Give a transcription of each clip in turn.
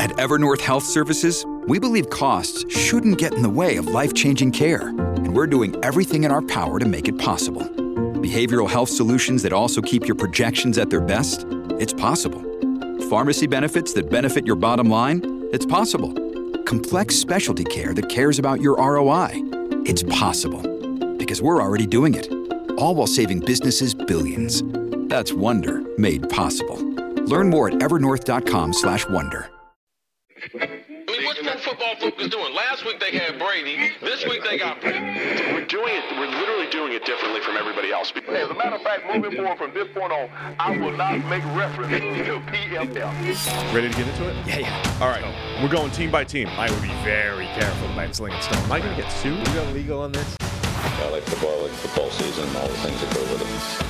At Evernorth Health Services, we believe costs shouldn't get in the way of life-changing care, and we're doing everything in our power to make it possible. Behavioral health solutions that also keep your projections at their best? It's possible. Pharmacy benefits that benefit your bottom line? It's possible. Complex specialty care that cares about your ROI? It's possible. Because we're already doing it. All while saving businesses billions. That's Wonder made possible. Learn more at evernorth.com/wonder. I mean, what's pro football focus doing? Last week they had Brady. This week they got Pitt. We're doing it. We're literally doing it differently from everybody else. As a matter of fact, moving forward from this point on, I will not make reference to PFL. Ready to get into it? Yeah. All right. We're going team by team. I would be very careful about slinging stones. Am I going to get sued? We go legal on this? I like football season, and all the things that go with it.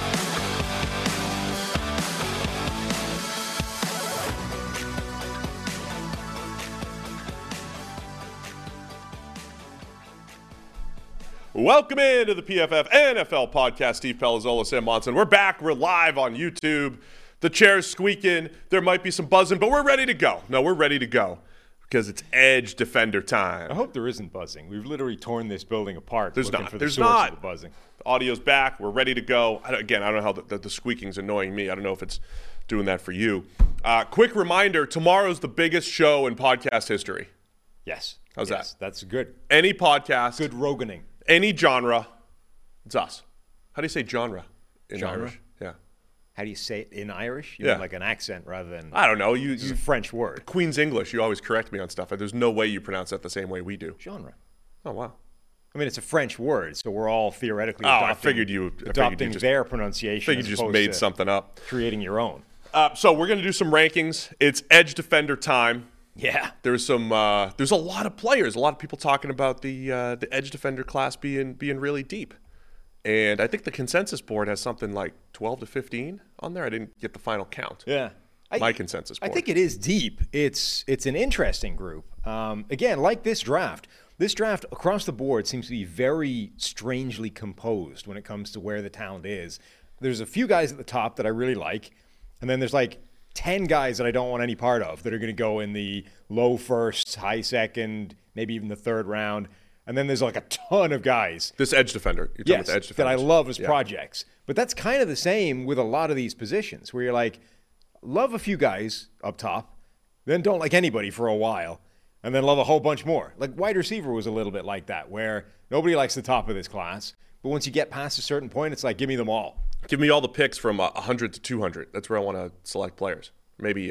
Welcome into the PFF NFL podcast. Steve Palazzolo, Sam Monson. We're back. We're live on YouTube. The chair's squeaking. There might be some buzzing, but we're ready to go. No, we're ready to go because it's edge defender time. I hope there isn't buzzing. We've literally torn this building apart. There's not. For the There's source not. Of the buzzing. The audio's back. We're ready to go. Again, I don't know how the squeaking's annoying me. I don't know if it's doing that for you. Quick reminder, tomorrow's the biggest show in podcast history. Yes. How's that? That's good. Any podcast. Good Roganing. Any genre, it's us. How do you say genre in Genre? Irish? Yeah. How do you say it in Irish? You Yeah. mean like an accent rather than... I don't know. It's a French word. Queen's English, you always correct me on stuff. There's no way you pronounce that the same way we do. Genre. Oh, wow. I mean, it's a French word, so we're all theoretically I figured you adopting just, their pronunciation. I figured you just made something up. Creating your own. So we're going to do some rankings. It's edge defender time. Yeah. There's a lot of players, a lot of people talking about the edge defender class being really deep. And I think the consensus board has something like 12 to 15 on there. I didn't get the final count. Yeah. My consensus board. I think it is deep. It's an interesting group. Again, like this draft across the board seems to be very strangely composed when it comes to where the talent is. There's a few guys at the top that I really like, and then there's like 10 guys that I don't want any part of that are going to go in the low first, high second, maybe even the third round. And then there's like a ton of guys. This edge defender. You're talking about the edge that I defenders. love as projects. But that's kind of the same with a lot of these positions where you're like, love a few guys up top, then don't like anybody for a while, and then love a whole bunch more. Like wide receiver was a little bit like that, where nobody likes the top of this class. But once you get past a certain point, it's like, give me them all. Give me all the picks from 100 to 200. That's where I want to select players. Maybe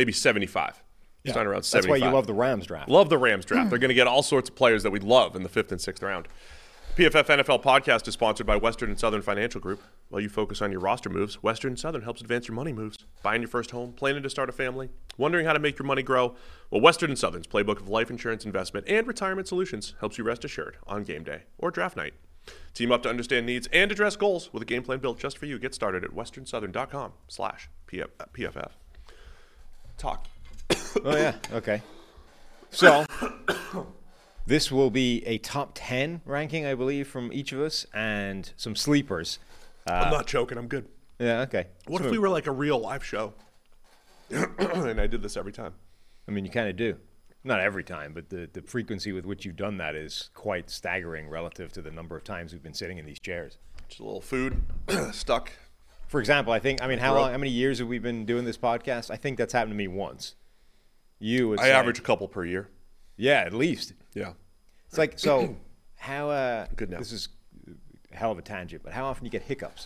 75. Yeah. Starting around 75. That's why you love the Rams draft. Love the Rams draft. They're going to get all sorts of players that we love in the 5th and 6th round. PFF NFL podcast is sponsored by Western and Southern Financial Group. While you focus on your roster moves, Western and Southern helps advance your money moves. Buying your first home, planning to start a family, wondering how to make your money grow? Well, Western and Southern's playbook of life insurance investment and retirement solutions helps you rest assured on game day or draft night. Team up to understand needs and address goals with a game plan built just for you. Get started at westernsouthern.com/PFF. Talk. Oh, yeah. Okay. So this will be a top 10 ranking, I believe, from each of us and some sleepers. I'm not joking. I'm good. Yeah, okay. What if we were like a real live show? And I did this every time. I mean, you kind of do. Not every time, but the frequency with which you've done that is quite staggering relative to the number of times we've been sitting in these chairs. Just a little food stuck. For example, how many years have we been doing this podcast? I think that's happened to me once. I average a couple per year. Yeah, at least. Yeah. It's like, so how, good now. This is a hell of a tangent, but how often do you get hiccups?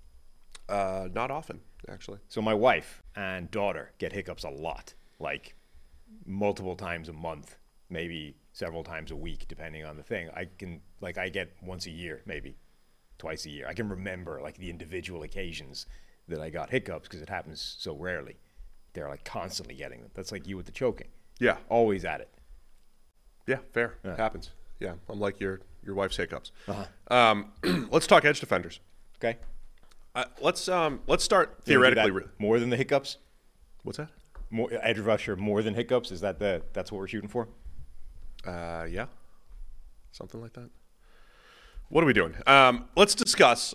Not often, actually. So my wife and daughter get hiccups a lot, like multiple times a month, maybe several times a week, depending on the thing. I get once a year, maybe twice a year. I can remember like the individual occasions that I got hiccups because it happens so rarely. They're like constantly getting them. That's like you with the choking. Yeah. Always at it. Yeah, fair. Yeah. It happens. Yeah, I'm like your wife's hiccups. Uh-huh. Let's talk edge defenders. Okay. Let's start theoretically. More than the hiccups? What's that? More edge rusher, more than hiccups? Is that's what we're shooting for? Yeah, something like that. What are we doing? Let's discuss.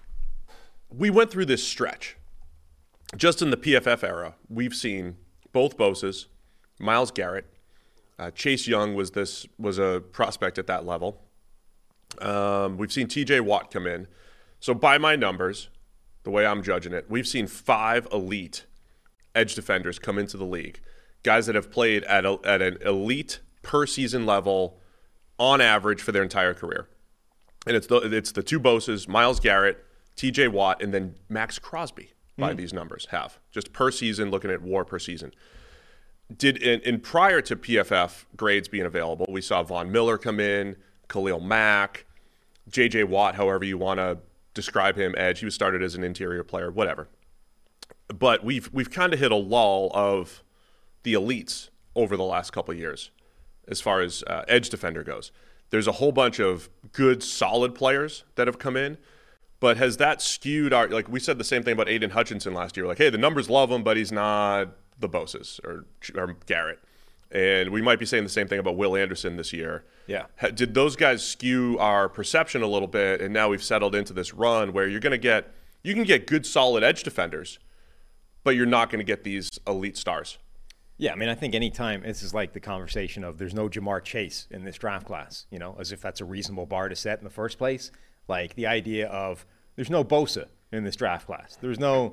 We went through this stretch. Just in the PFF era, we've seen both Boses, Myles Garrett. Chase Young was a prospect at that level. We've seen TJ Watt come in. So by my numbers, the way I'm judging it, we've seen 5 elite edge defenders come into the league. Guys that have played at an elite per season level on average for their entire career. And it's the 2 Boses, Myles Garrett, TJ Watt, and then Max Crosby by these numbers have. Just per season, looking at WAR per season. In prior to PFF grades being available, we saw Von Miller come in, Khalil Mack, J.J. Watt, however you want to describe him, edge. He was started as an interior player, whatever. But we've kind of hit a lull of the elites over the last couple of years as far as edge defender goes. There's a whole bunch of good, solid players that have come in, but has that skewed our, like we said the same thing about Aiden Hutchinson last year, like, hey, the numbers love him, but he's not the Boses or Garrett. And we might be saying the same thing about Will Anderson this year. Yeah. Did those guys skew our perception a little bit, and now we've settled into this run where you can get good, solid edge defenders, but you're not going to get these elite stars? Yeah, I mean, I think anytime, this is like the conversation of there's no Jamar Chase in this draft class, as if that's a reasonable bar to set in the first place. Like the idea of there's no Bosa in this draft class. There's no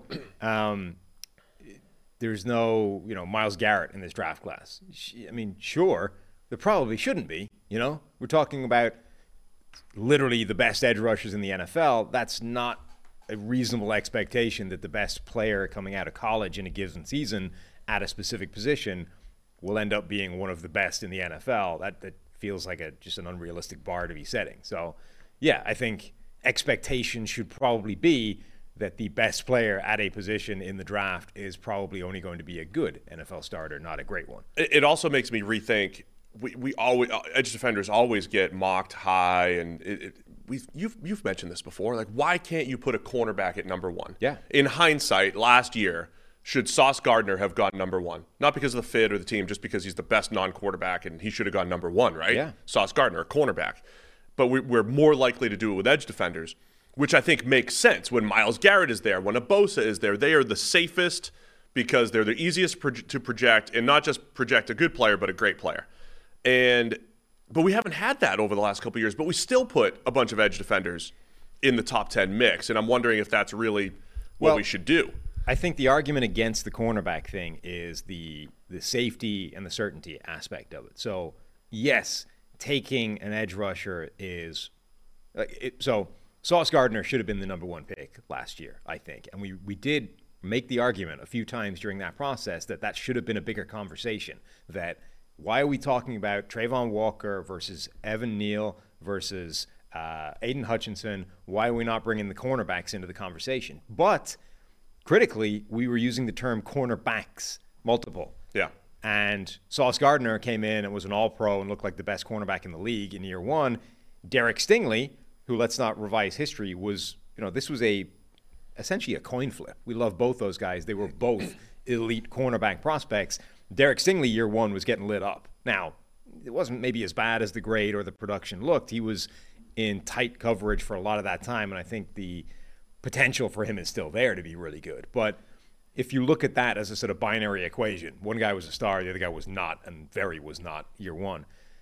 Myles Garrett in this draft class. I mean, sure, there probably shouldn't be, We're talking about literally the best edge rushers in the NFL. That's not a reasonable expectation that the best player coming out of college in a given season at a specific position will end up being one of the best in the NFL. That feels like just an unrealistic bar to be setting. So, yeah, I think expectations should probably be that the best player at a position in the draft is probably only going to be a good NFL starter, not a great one. It also makes me rethink. We always, edge defenders always get mocked high, and you've mentioned this before. Like, why can't you put a cornerback at number 1? Yeah. In hindsight, last year, should Sauce Gardner have gone number 1? Not because of the fit or the team, just because he's the best non-quarterback and he should have gone number 1, right? Yeah. Sauce Gardner, a cornerback. But we're more likely to do it with edge defenders, which I think makes sense. When Myles Garrett is there, when a Bosa is there, they are the safest because they're the easiest to project, and not just project a good player, but a great player. But we haven't had that over the last couple of years, but we still put a bunch of edge defenders in the top 10 mix, and I'm wondering if that's really what we should do. I think the argument against the cornerback thing is the safety and the certainty aspect of it. So, yes, taking an edge rusher is so Sauce Gardner should have been the number 1 pick last year, I think. And we did make the argument a few times during that process that should have been a bigger conversation. That why are we talking about Trayvon Walker versus Evan Neal versus Aiden Hutchinson? Why are we not bringing the cornerbacks into the conversation? But critically, we were using the term cornerbacks, multiple. Yeah. And Sauce Gardner came in and was an all-pro and looked like the best cornerback in the league in year 1. Derek Stingley, who, let's not revise history, was, this was essentially a coin flip. We love both those guys. They were both elite cornerback prospects. Derek Stingley, year 1, was getting lit up. Now, it wasn't maybe as bad as the grade or the production looked. He was in tight coverage for a lot of that time, and I think the potential for him is still there to be really good. But if you look at that as a sort of binary equation, one guy was a star, the other guy was not, and very was not year 1.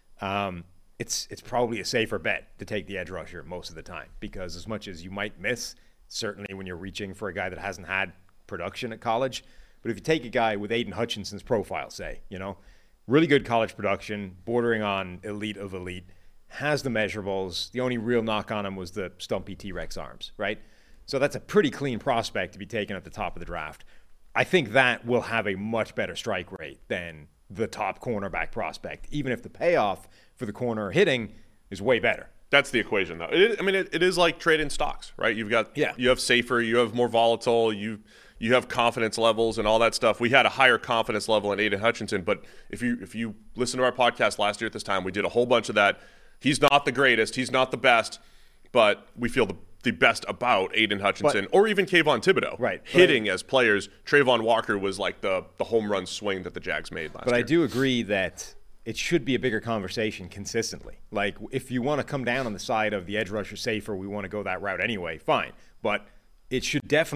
It's probably a safer bet to take the edge rusher most of the time, because as much as you might miss, certainly when you're reaching for a guy that hasn't had production at college, but if you take a guy with Aiden Hutchinson's profile, say, really good college production, bordering on elite of elite, has the measurables, the only real knock on him was the stumpy T-Rex arms, right? So that's a pretty clean prospect to be taken at the top of the draft. I think that will have a much better strike rate than the top cornerback prospect, even if the payoff for the corner hitting is way better. That's the equation, though. It is like trading stocks, right? You have safer, you have more volatile, you have confidence levels and all that stuff. We had a higher confidence level in Aiden Hutchinson, but if you listen to our podcast last year at this time, we did a whole bunch of that. He's not the greatest, he's not the best, but we feel the best about Aiden Hutchinson, or even Kayvon Thibodeau. Right. Hitting as players. Trayvon Walker was like the home run swing that the Jags made last year. But I do agree that it should be a bigger conversation consistently. Like, if you want to come down on the side of the edge rusher safer, we want to go that route anyway, fine. But it should definitely be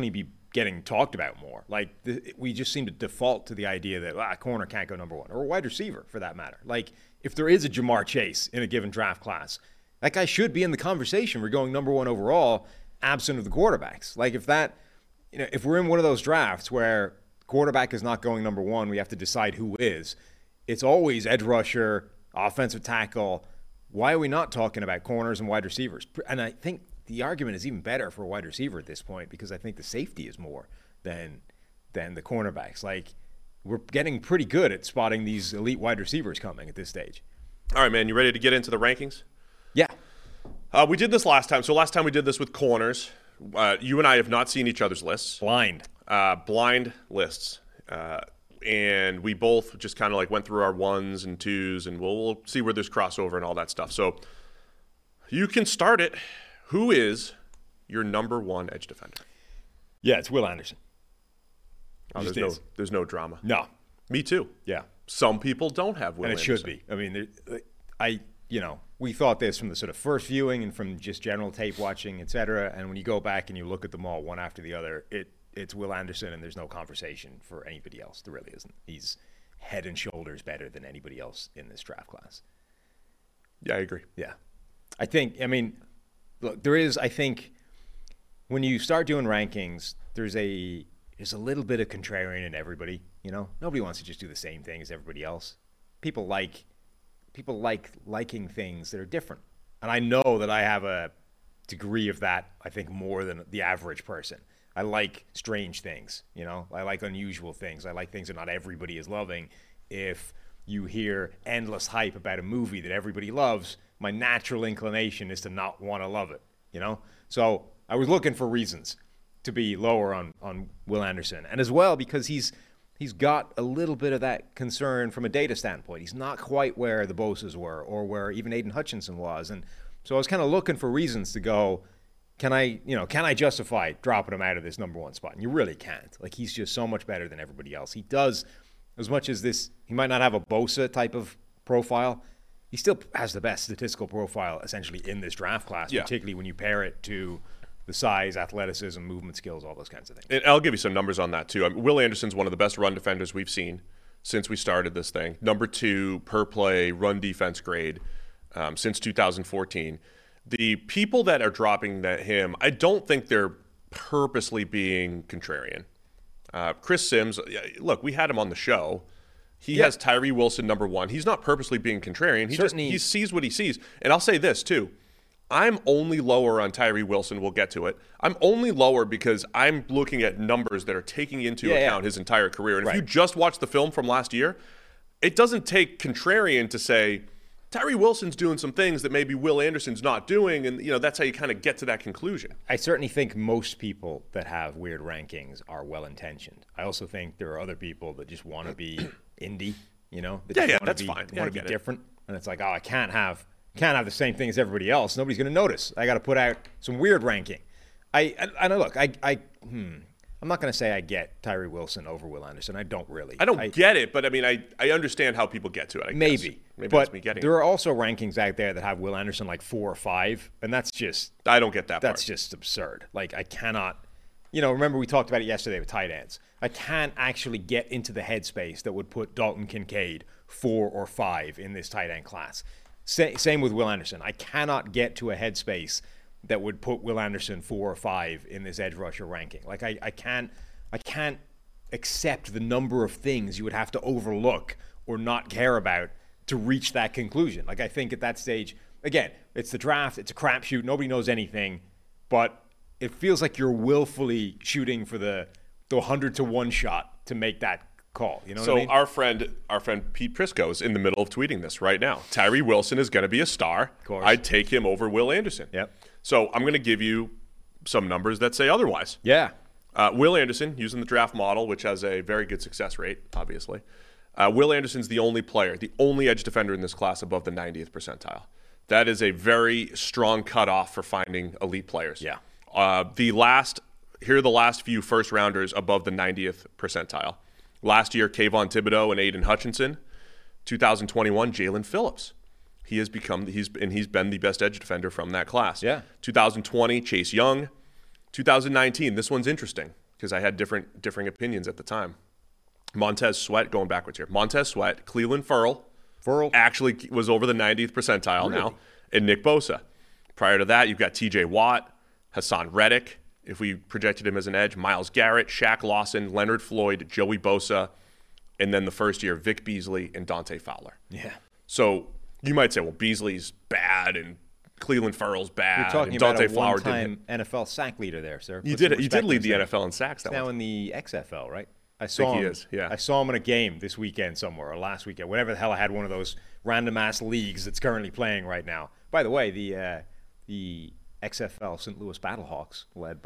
getting talked about more. Like, we just seem to default to the idea that corner can't go number one, or a wide receiver for that matter. Like, if there is a Jamar Chase in a given draft class, that guy should be in the conversation. We're going number one overall, absent of the quarterbacks. Like, if we're in one of those drafts where quarterback is not going number one, we have to decide who is. It's always edge rusher, offensive tackle. Why are we not talking about corners and wide receivers? And I think the argument is even better for a wide receiver at this point, because I think the safety is more than the cornerbacks. Like, we're getting pretty good at spotting these elite wide receivers coming at this stage. All right, man, you ready to get into the rankings? Yeah. We did this last time. So last time we did this with corners. You and I have not seen each other's lists. Blind Lists. And we both just kind of like went through our ones and twos, and we'll see where there's crossover and all that stuff. So you can start it. Who is your number one edge defender? Yeah, it's Will Anderson. Oh, there's no drama. No. Me too. Yeah. Some people don't have Will Anderson. And it should be. I mean, we thought this from the sort of first viewing and from just general tape watching, et cetera. And when you go back and you look at them all one after the other, it's Will Anderson, and there's no conversation for anybody else. There really isn't. He's head and shoulders better than anybody else in this draft class. Yeah, I agree. Yeah. Look, I think, when you start doing rankings, there's a little bit of contrarian in everybody, you know? Nobody wants to just do the same thing as everybody else. People like liking things that are different. And I know that I have a degree of that, I think, more than the average person. I like strange things, you know? I like unusual things. I like things that not everybody is loving. If you hear endless hype about a movie that everybody loves, my natural inclination is to not want to love it, you know? So I was looking for reasons to be lower on Will Anderson. And as well, because he's got a little bit of that concern from a data standpoint. He's not quite where the Bosa's were, or where even Aiden Hutchinson was. And so I was kind of looking for reasons to go, can I justify dropping him out of this number one spot? And you really can't. Like, he's just so much better than everybody else. He does, as much as he might not have a Bosa type of profile, he still has the best statistical profile essentially in this draft class, particularly when you pair it to the size, athleticism, movement skills, all those kinds of things. And I'll give you some numbers on that too. Will Anderson's one of the best run defenders we've seen since we started this thing. Number 2 per play run defense grade since 2014. The people that are dropping him, I don't think they're purposely being contrarian. Chris Sims, look, we had him on the show. He has Tyree Wilson number 1. He's not purposely being contrarian. He sees what he sees. And I'll say this too. I'm only lower on Tyree Wilson. We'll get to it. I'm only lower because I'm looking at numbers that are taking into account his entire career. And if you just watch the film from last year, it doesn't take contrarian to say Tyree Wilson's doing some things that maybe Will Anderson's not doing, and that's how you kind of get to that conclusion. I certainly think most people that have weird rankings are well-intentioned. I also think there are other people that just want to be indie, That's fine. Want to be different, and it's like, I can't have the same thing as everybody else. Nobody's going to notice. I got to put out some weird ranking. I'm not going to say I get Tyree Wilson over Will Anderson. I don't really. I don't get it, but I understand how people get to it. Maybe but that's me getting there are also rankings out there that have Will Anderson like 4 or 5, and that's just. I don't get that. That's just absurd. Like, I cannot. Remember we talked about it yesterday with tight ends. I can't actually get into the headspace that would put Dalton Kincaid 4 or 5 in this tight end class. Same with Will Anderson. I cannot get to a headspace that would put Will Anderson 4 or 5 in this edge rusher ranking. Like, I can't accept the number of things you would have to overlook or not care about to reach that conclusion. Like, I think at that stage, again, it's the draft, it's a crapshoot, nobody knows anything, but it feels like you're willfully shooting for the 100-to-1 shot to make that call. You know what I mean? Our friend Pete Prisco is in the middle of tweeting this right now. Tyree Wilson is going to be a star. Of course. I'd take him over Will Anderson. Yep. So I'm going to give you some numbers that say otherwise. Yeah. Will Anderson, using the draft model, which has a very good success rate, obviously. Will Anderson's the only edge defender in this class above the 90th percentile. That is a very strong cutoff for finding elite players. Yeah. Here are the last few first rounders above the 90th percentile. Last year, Kayvon Thibodeau and Aiden Hutchinson. 2021, Jalen Phillips. He's been the best edge defender from that class. Yeah. 2020, Chase Young. 2019, this one's interesting. because I had differing opinions at the time. Montez Sweat, going backwards here. Montez Sweat, Cleveland Ferrell actually was over the 90th percentile now, and Nick Bosa. Prior to that, you've got TJ Watt, Hassan Reddick, if we projected him as an edge, Myles Garrett, Shaq Lawson, Leonard Floyd, Joey Bosa, and then the first year, Vic Beasley and Dante Fowler. Yeah. So you might say, well, Beasley's bad and Cleveland Farrell's bad. You're talking and Dante about a Fowler one-time NFL sack leader there, sir. You did lead the NFL in sacks. Now in the XFL, right? I think he is, yeah. I saw him in a game this weekend somewhere, or last weekend, whenever the hell I had one of those random-ass leagues that's currently playing right now. By the way, the XFL St. Louis Battlehawks,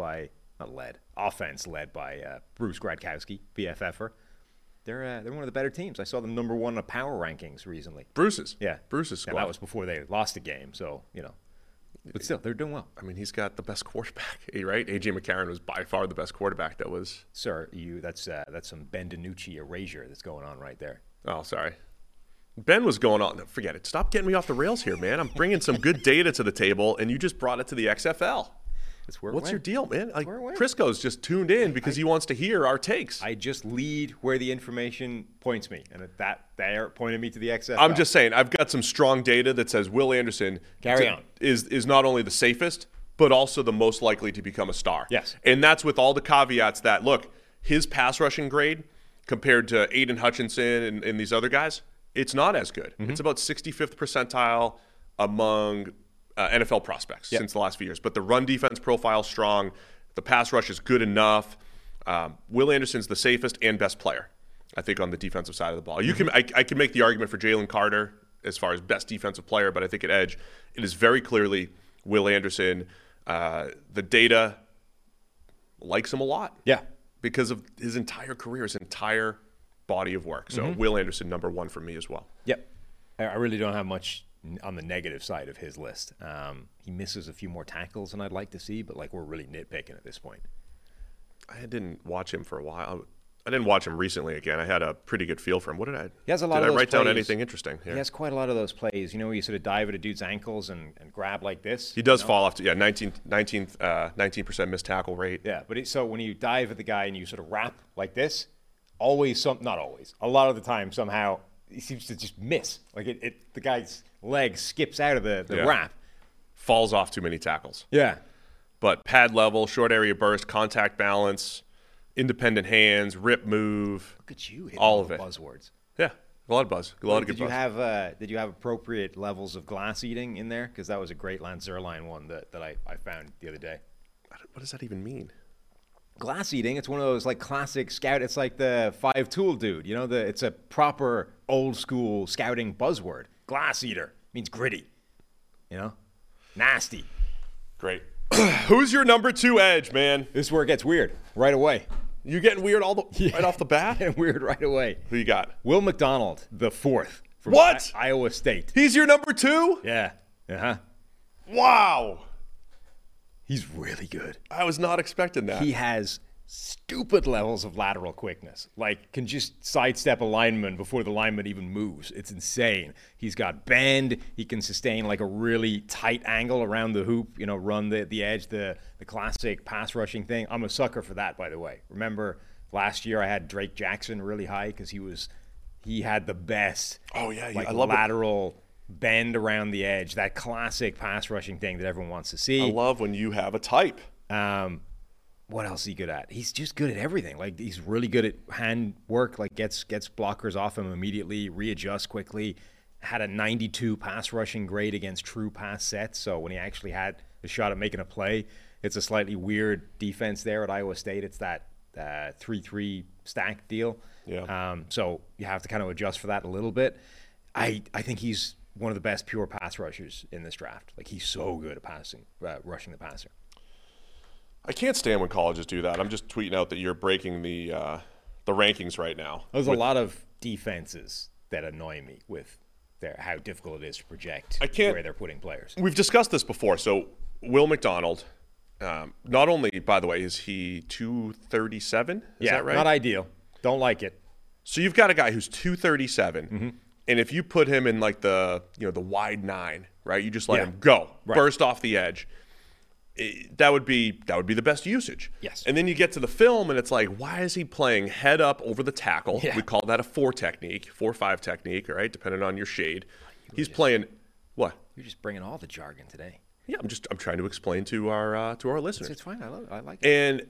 offense led by Bruce Gradkowski, BFFer. They're one of the better teams. I saw them number one in the power rankings recently. Bruce's squad. And that was before they lost the game, so, But still, they're doing well. I mean, he's got the best quarterback, right? A.J. McCarron was by far the best quarterback that was. Sir, that's some Ben DiNucci erasure that's going on right there. Oh, sorry. Ben was going on. Forget it. Stop getting me off the rails here, man. I'm bringing some good data to the table, and you just brought it to the XFL. That's where What's your deal, man? Like, went. Crisco's just tuned in because he wants to hear our takes. I just lead where the information points me, and that there pointed me to the XFL. I'm just saying, I've got some strong data that says Will Anderson is not only the safest, but also the most likely to become a star. Yes. And that's with all the caveats that, look, his pass rushing grade compared to Aiden Hutchinson and these other guys, it's not as good. Mm-hmm. It's about 65th percentile among NFL prospects since the last few years. But the run defense profile is strong. The pass rush is good enough. Will Anderson's the safest and best player, I think, on the defensive side of the ball. I can make the argument for Jalen Carter as far as best defensive player, but I think at edge, it is very clearly Will Anderson. The data likes him a lot. Yeah. Because of his entire career, his entire body of work. So Will Anderson, number one for me as well. Yep. I really don't have much on the negative side of his list. He misses a few more tackles than I'd like to see, but we're really nitpicking at this point. I didn't watch him for a while. I didn't watch him recently again. I had a pretty good feel for him. What did I? He has a lot did of I those write down plays. anything interesting here? He has quite a lot of those plays. Where you sort of dive at a dude's ankles and grab like this. He does fall off to 19% missed tackle rate. Yeah, but so when you dive at the guy and you sort of wrap like this, not always. A lot of the time, somehow he seems to just miss. The guy's leg skips out of the wrap. Falls off too many tackles. Yeah. But pad level, short area burst, contact balance, independent hands, rip move. Look at you hitting all of it. Buzzwords. Yeah, a lot of buzz. A lot of good buzz. Did you have appropriate levels of glass eating in there? Because that was a great Lance Zierlein one that I found the other day. What does that even mean? Glass eating, it's one of those classic scout. It's like the 5-tool dude. It's a proper old school scouting buzzword. Glass eater means gritty. Nasty. Great. Who's your number 2 edge, man? This is where it gets weird right away. You getting weird right off the bat? Getting weird right away. Who you got? Will McDonald, the 4th. From What? Iowa State. He's your number 2? Yeah. Uh-huh. Wow. He's really good. I was not expecting that. He has stupid levels of lateral quickness. Can just sidestep a lineman before the lineman even moves. It's insane. He's got bend. He can sustain a really tight angle around the hoop, run the edge, the classic pass rushing thing. I'm a sucker for that, by the way. Remember last year I had Drake Jackson really high because he had the best I love lateral bend around the edge, that classic pass rushing thing that everyone wants to see. I love when you have a type. What else is he good at? He's just good at everything. He's really good at hand work, gets blockers off him immediately, readjusts quickly. Had a 92 pass rushing grade against true pass sets. So when he actually had a shot at making a play, it's a slightly weird defense there at Iowa State. It's that 3-3 stack deal. Yeah. So you have to kind of adjust for that a little bit. I think he's one of the best pure pass rushers in this draft. He's so good at rushing the passer. I can't stand when colleges do that. I'm just tweeting out that you're breaking the rankings right now. There's a lot of defenses that annoy me with how difficult it is to project where they're putting players. We've discussed this before. So Will McDonald, not only, by the way, is he 237? Is that right? Not ideal. Don't like it. So you've got a guy who's 237, and if you put him in the wide 9, right? You just let him go, burst off the edge. that would be the best usage. Yes. And then you get to the film, and it's like, why is he playing head up over the tackle? Yeah. We call that a 4-5 technique, right? Depending on your shade. He's playing what? You're just bringing all the jargon today. Yeah, I'm trying to explain to our listeners. It's fine. I love it. I like it.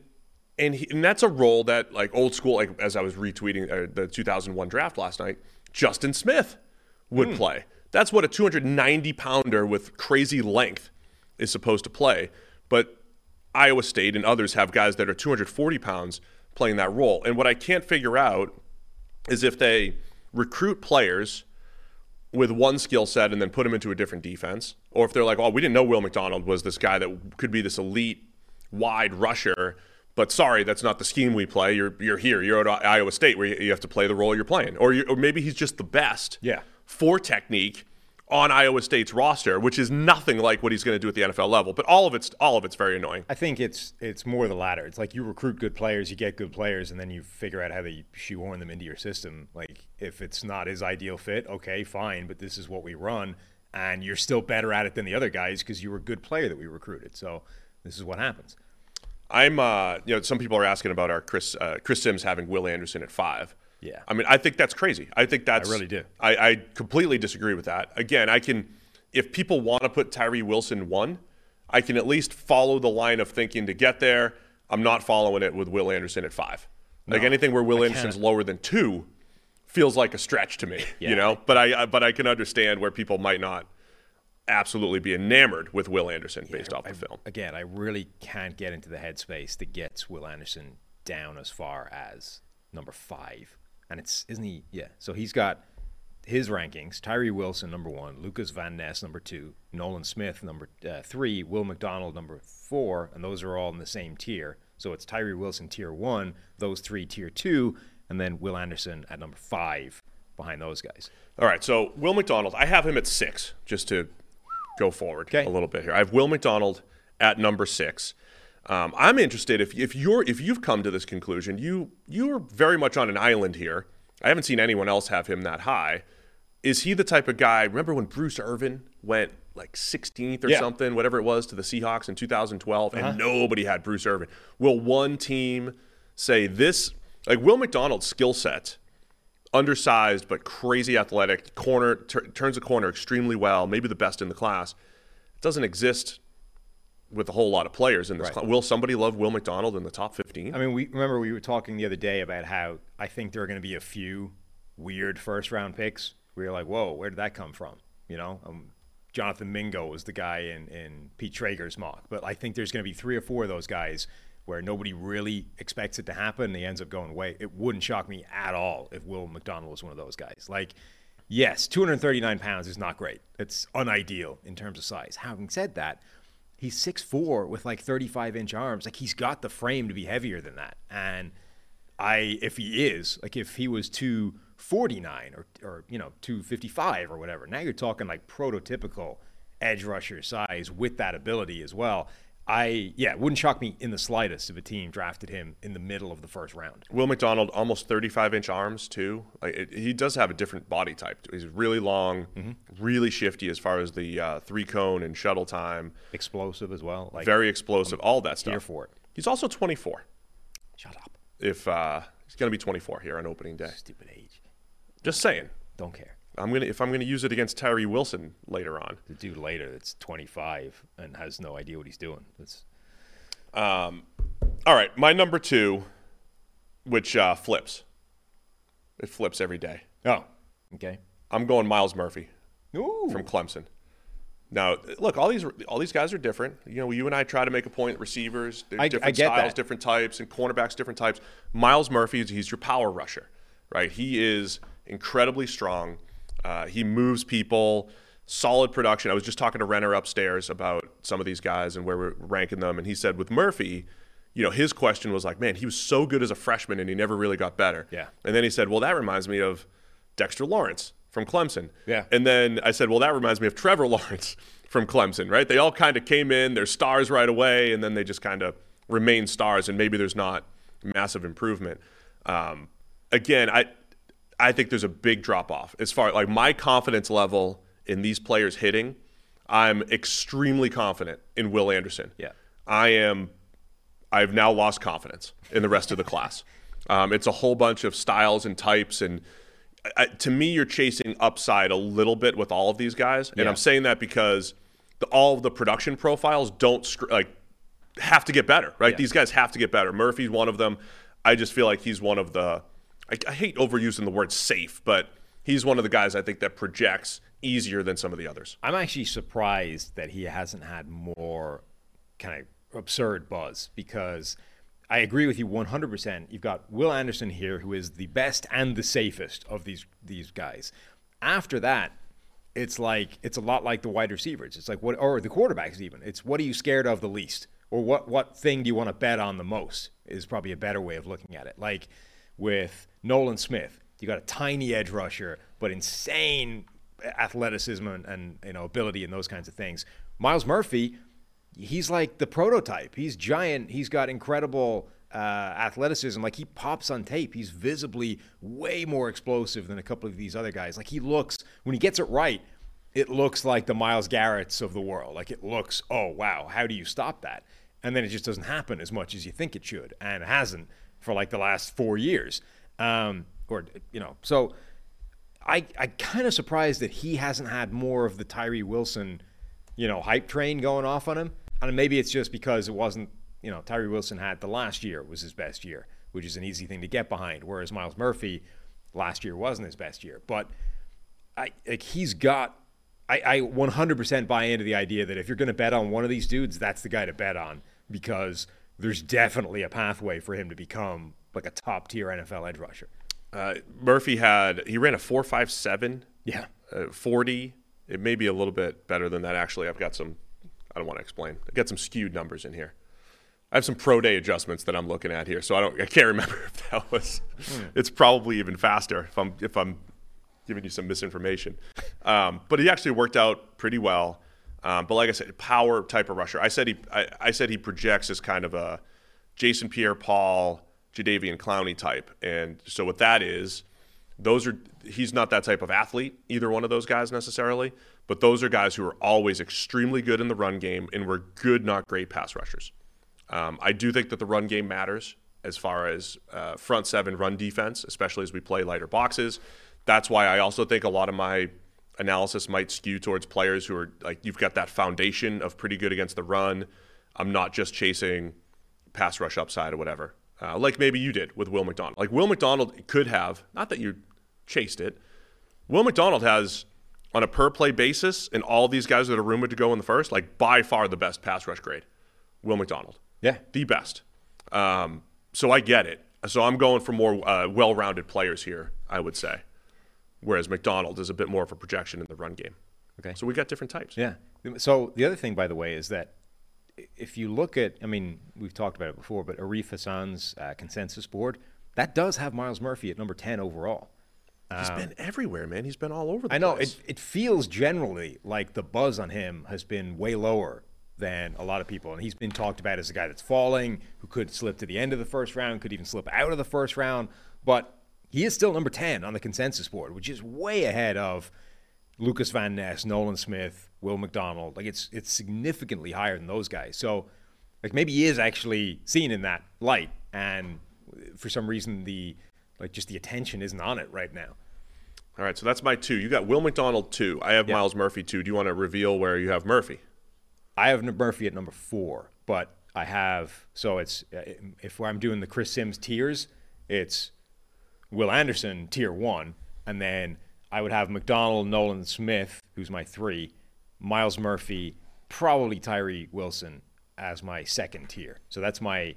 And that's a role that, like, old school, like as I was retweeting the 2001 draft last night, Justin Smith would play. That's what a 290-pounder with crazy length is supposed to play. But Iowa State and others have guys that are 240 pounds playing that role. And what I can't figure out is if they recruit players with one skill set and then put them into a different defense, or if they're like, oh, we didn't know Will McDonald was this guy that could be this elite wide rusher, but sorry, that's not the scheme we play. You're here. You're at Iowa State where you have to play the role you're playing. Or maybe he's just the best for technique on Iowa State's roster, which is nothing like what he's going to do at the NFL level. But all of it's very annoying. I think it's more the latter. It's like you recruit good players, you get good players, and then you figure out how to shoehorn them into your system. Like, if it's not his ideal fit, okay, fine, but this is what we run, and you're still better at it than the other guys because you were a good player that we recruited. So this is what happens. I'm, some people are asking about our Chris Sims having Will Anderson at 5. Yeah. I mean, I think that's crazy. I really do. I completely disagree with that. Again, if people want to put Tyree Wilson 1, I can at least follow the line of thinking to get there. I'm not following it with Will Anderson at 5. Like, anything where Will Anderson's lower than 2 feels like a stretch to me, But I can understand where people might not absolutely be enamored with Will Anderson based off the film. Again, I really can't get into the headspace that gets Will Anderson down as far as number 5. And isn't he? Yeah. So he's got his rankings: Tyree Wilson, number 1, Lucas Van Ness, number 2, Nolan Smith, number 3, Will McDonald, number 4, and those are all in the same tier. So it's Tyree Wilson, tier 1, those 3, tier 2, and then Will Anderson at number 5 behind those guys. All right. So Will McDonald, I have him at 6, just to go forward a little bit here. I have Will McDonald at number 6. I'm interested if you've come to this conclusion. You're very much on an island here. I haven't seen anyone else have him that high. Is he the type of guy? Remember when Bruce Irvin went like 16th or something, whatever it was, to the Seahawks in 2012, and nobody had Bruce Irvin? Will one team say this? Like, Will McDonald's skill set, undersized but crazy athletic, turns the corner extremely well, maybe the best in the class, doesn't exist with a whole lot of players in this class. Will somebody love Will McDonald in the top 15? I mean, we were talking the other day about how I think there are going to be a few weird first-round picks where you're like, whoa, where did that come from? Jonathan Mingo was the guy in Pete Traeger's mock. But I think there's going to be 3 or 4 of those guys where nobody really expects it to happen and he ends up going away. It wouldn't shock me at all if Will McDonald was one of those guys. Like, yes, 239 pounds is not great. It's unideal in terms of size. Having said that, he's 6'4" with like 35-inch arms. Like, he's got the frame to be heavier than that. And if he was 249 or 255 or whatever, now you're talking like prototypical edge rusher size with that ability as well. It wouldn't shock me in the slightest if a team drafted him in the middle of the first round. Will McDonald, almost 35-inch arms too. He does have a different body type. He's really long, really shifty as far as the 3-cone and shuttle time. Explosive as well. Very explosive, all that stuff. Here for it. He's also 24. Shut up. If he's going to be 24 here on opening day. Stupid age. Just saying. Don't care. If I'm gonna use it against Tyree Wilson later on. The dude later that's 25 and has no idea what he's doing. All right, my number 2, which flips. It flips every day. Oh, okay. I'm going Myles Murphy. Ooh. From Clemson. Now, look, all these guys are different. You and I try to make a point. Receivers, they're different styles, that. Different types, and cornerbacks, different types. Myles Murphy, he's your power rusher, right? He is incredibly strong. He moves people, solid production. I was just talking to Renner upstairs about some of these guys and where we're ranking them, and he said with Murphy, his question was like, man, he was so good as a freshman and he never really got better. Yeah. And then he said, well, that reminds me of Dexter Lawrence from Clemson. Yeah. And then I said, well, that reminds me of Trevor Lawrence from Clemson, right? They all kind of came in, they're stars right away, and then they just kind of remain stars, and maybe there's not massive improvement. Again, I think there's a big drop-off. As far like my confidence level in these players hitting, I'm extremely confident in Will Anderson. Yeah. I've now lost confidence in the rest of the class. It's a whole bunch of styles and types, and to me, you're chasing upside a little bit with all of these guys. And I'm saying that because all of the production profiles have to get better, right? Yeah. These guys have to get better. Murphy's one of them. I just feel like he's one of the I hate overusing the word safe, but he's one of the guys I think that projects easier than some of the others. I'm actually surprised that he hasn't had more kind of absurd buzz, because I agree with you 100%. You've got Will Anderson here, who is the best and the safest of these guys. After that, it's a lot like the wide receivers. It's like or the quarterbacks even. It's what are you scared of the least, or what thing do you want to bet on the most is probably a better way of looking at it. Like with Nolan Smith, you got a tiny edge rusher, but insane athleticism and ability and those kinds of things. Myles Murphy, he's like the prototype. He's giant. He's got incredible athleticism. Like, he pops on tape. He's visibly way more explosive than a couple of these other guys. Like, he looks, when he gets it right, it looks like the Myles Garretts of the world. Like, it looks, oh, wow, how do you stop that? And then it just doesn't happen as much as you think it should, and it hasn't for like the last 4 years. So I kind of surprised that he hasn't had more of the Tyree Wilson, hype train going off on him. And maybe it's just because it wasn't, Tyree Wilson had the last year was his best year, which is an easy thing to get behind, whereas Myles Murphy last year wasn't his best year. But I 100% buy into the idea that if you're going to bet on one of these dudes, that's the guy to bet on, because there's definitely a pathway for him to become like a top-tier NFL edge rusher. Murphy ran a 4.57. Yeah. 40. It may be a little bit better than that, actually. I don't want to explain. I got some skewed numbers in here. I have some pro day adjustments that I'm looking at here, so I can't remember if that was. It's probably even faster if I'm giving you some misinformation. But he actually worked out pretty well. But like I said, power type of rusher. I said he projects as kind of a Jason Pierre-Paul, Jadeveon Clowney type. And so what that is, he's not that type of athlete, either one of those guys necessarily, but those are guys who are always extremely good in the run game and were good, not great pass rushers. I do think that the run game matters as far as front seven run defense, especially as we play lighter boxes. That's why I also think a lot of my analysis might skew towards players who are like, you've got that foundation of pretty good against the run. I'm not just chasing pass rush upside or whatever. Like maybe you did with Will McDonald. Like Will McDonald could have, not that you chased it, Will McDonald has, on a per-play basis, and all these guys that are rumored to go in the first, like by far the best pass rush grade. Will McDonald. Yeah. The best. So I get it. So I'm going for more well-rounded players here, I would say. Whereas McDonald is a bit more of a projection in the run game. Okay. So we got different types. Yeah. So the other thing, by the way, is that if you look at, we've talked about it before, but Arif Hassan's consensus board, that does have Myles Murphy at number 10 overall. He's been everywhere, man. He's been all over the place. I know. It feels generally like the buzz on him has been way lower than a lot of people. And he's been talked about as a guy that's falling, who could slip to the end of the first round, could even slip out of the first round. But he is still number 10 on the consensus board, which is way ahead of Lucas Van Ness, Nolan Smith, Will McDonald. Like, it's significantly higher than those guys. So, like, maybe he is actually seen in that light, and for some reason the attention isn't on it right now. All right, so that's my 2. You got Will McDonald 2. I have Myles Murphy 2. Do you want to reveal where you have Murphy? I have Murphy at number 4, but I have, so it's, if I'm doing the Chris Sims tiers, it's Will Anderson tier 1, and then I would have McDonald, Nolan Smith, who's my 3, Myles Murphy, probably Tyree Wilson as my second tier. So that's my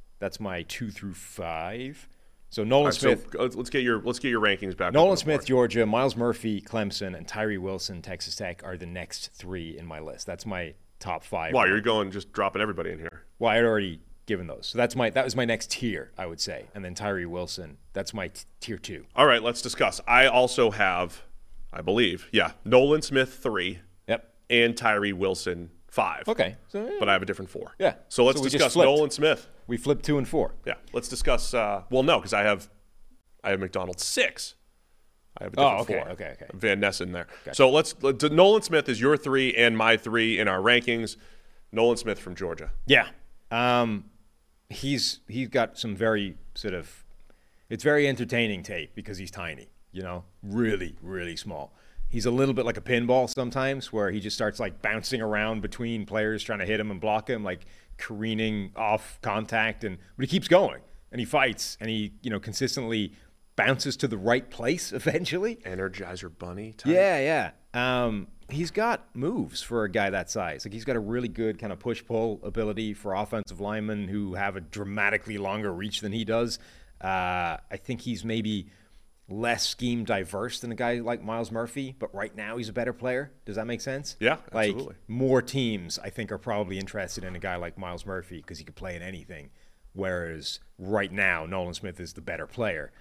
2 through 5. So Nolan Smith. So let's get your rankings back. Nolan Smith, Georgia, Myles Murphy, Clemson, and Tyree Wilson, Texas Tech are the next 3 in my list. That's my top 5. Wow, you're going just dropping everybody in here. Well, I had already given those. So that was my next tier, I would say. And then Tyree Wilson, that's my tier 2. All right, let's discuss. I also have, I believe, Nolan Smith 3. Yep. And Tyree Wilson 5. Okay. So, yeah. But I have a different 4. Yeah. So let's discuss Nolan Smith. We flipped 2 and 4. Yeah. Let's discuss. Because I have McDonald 6. I have a different 4. Okay. Van Ness in there. Gotcha. So Nolan Smith is your 3 and my 3 in our rankings. Nolan Smith from Georgia. Yeah. He's got some very sort of, it's very entertaining tape because he's tiny, really, really small. He's a little bit like a pinball sometimes, where he just starts like bouncing around between players trying to hit him and block him, like careening off contact, but he keeps going and he fights and he, consistently bounces to the right place eventually. Energizer Bunny type. Yeah. He's got moves for a guy that size. Like, he's got a really good kind of push-pull ability for offensive linemen who have a dramatically longer reach than he does. I think he's maybe less scheme diverse than a guy like Myles Murphy, but right now he's a better player. Does that make sense? Yeah, absolutely. Like, more teams, I think, are probably interested in a guy like Myles Murphy because he can play in anything, whereas right now Nolan Smith is the better player.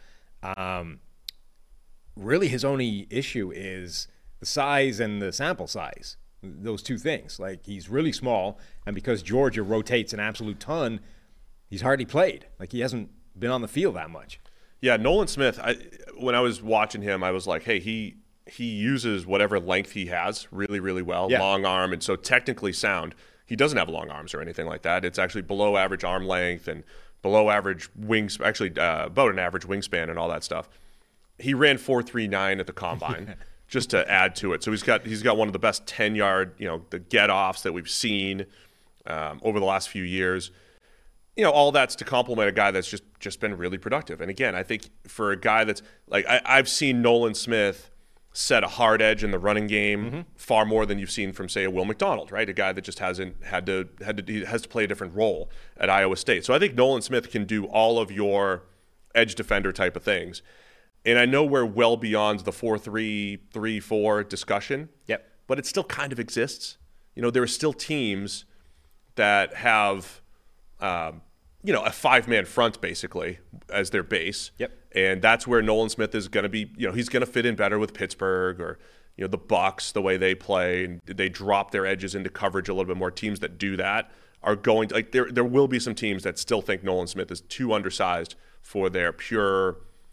Really, his only issue is the size and the sample size, those two things. Like, he's really small, and because Georgia rotates an absolute ton, he's hardly played. Like, he hasn't been on the field that much. Yeah, Nolan Smith, when I was watching him, I was like, hey, he uses whatever length he has really, really well, long arm, and so technically sound. He doesn't have long arms or anything like that. It's actually below average arm length and below average wings, actually about an average wingspan and all that stuff. He ran 4.39 at the combine. Just to add to it. So he's got one of the best 10-yard, the get-offs that we've seen over the last few years. All that's to complement a guy that's just been really productive. And again, I think for a guy that's like, I've seen Nolan Smith set a hard edge in the running game far more than you've seen from, say, a Will McDonald, right? A guy that just hasn't he has to play a different role at Iowa State. So I think Nolan Smith can do all of your edge defender type of things. And I know we're well beyond the 4-3, 3-4 discussion. Yep. But it still kind of exists. There are still teams that have, a 5-man front basically as their base. Yep. And that's where Nolan Smith is going to be. He's going to fit in better with Pittsburgh or, the Bucs, the way they play, and they drop their edges into coverage a little bit more. Teams that do that are going to, like, there will be some teams that still think Nolan Smith is too undersized for their pure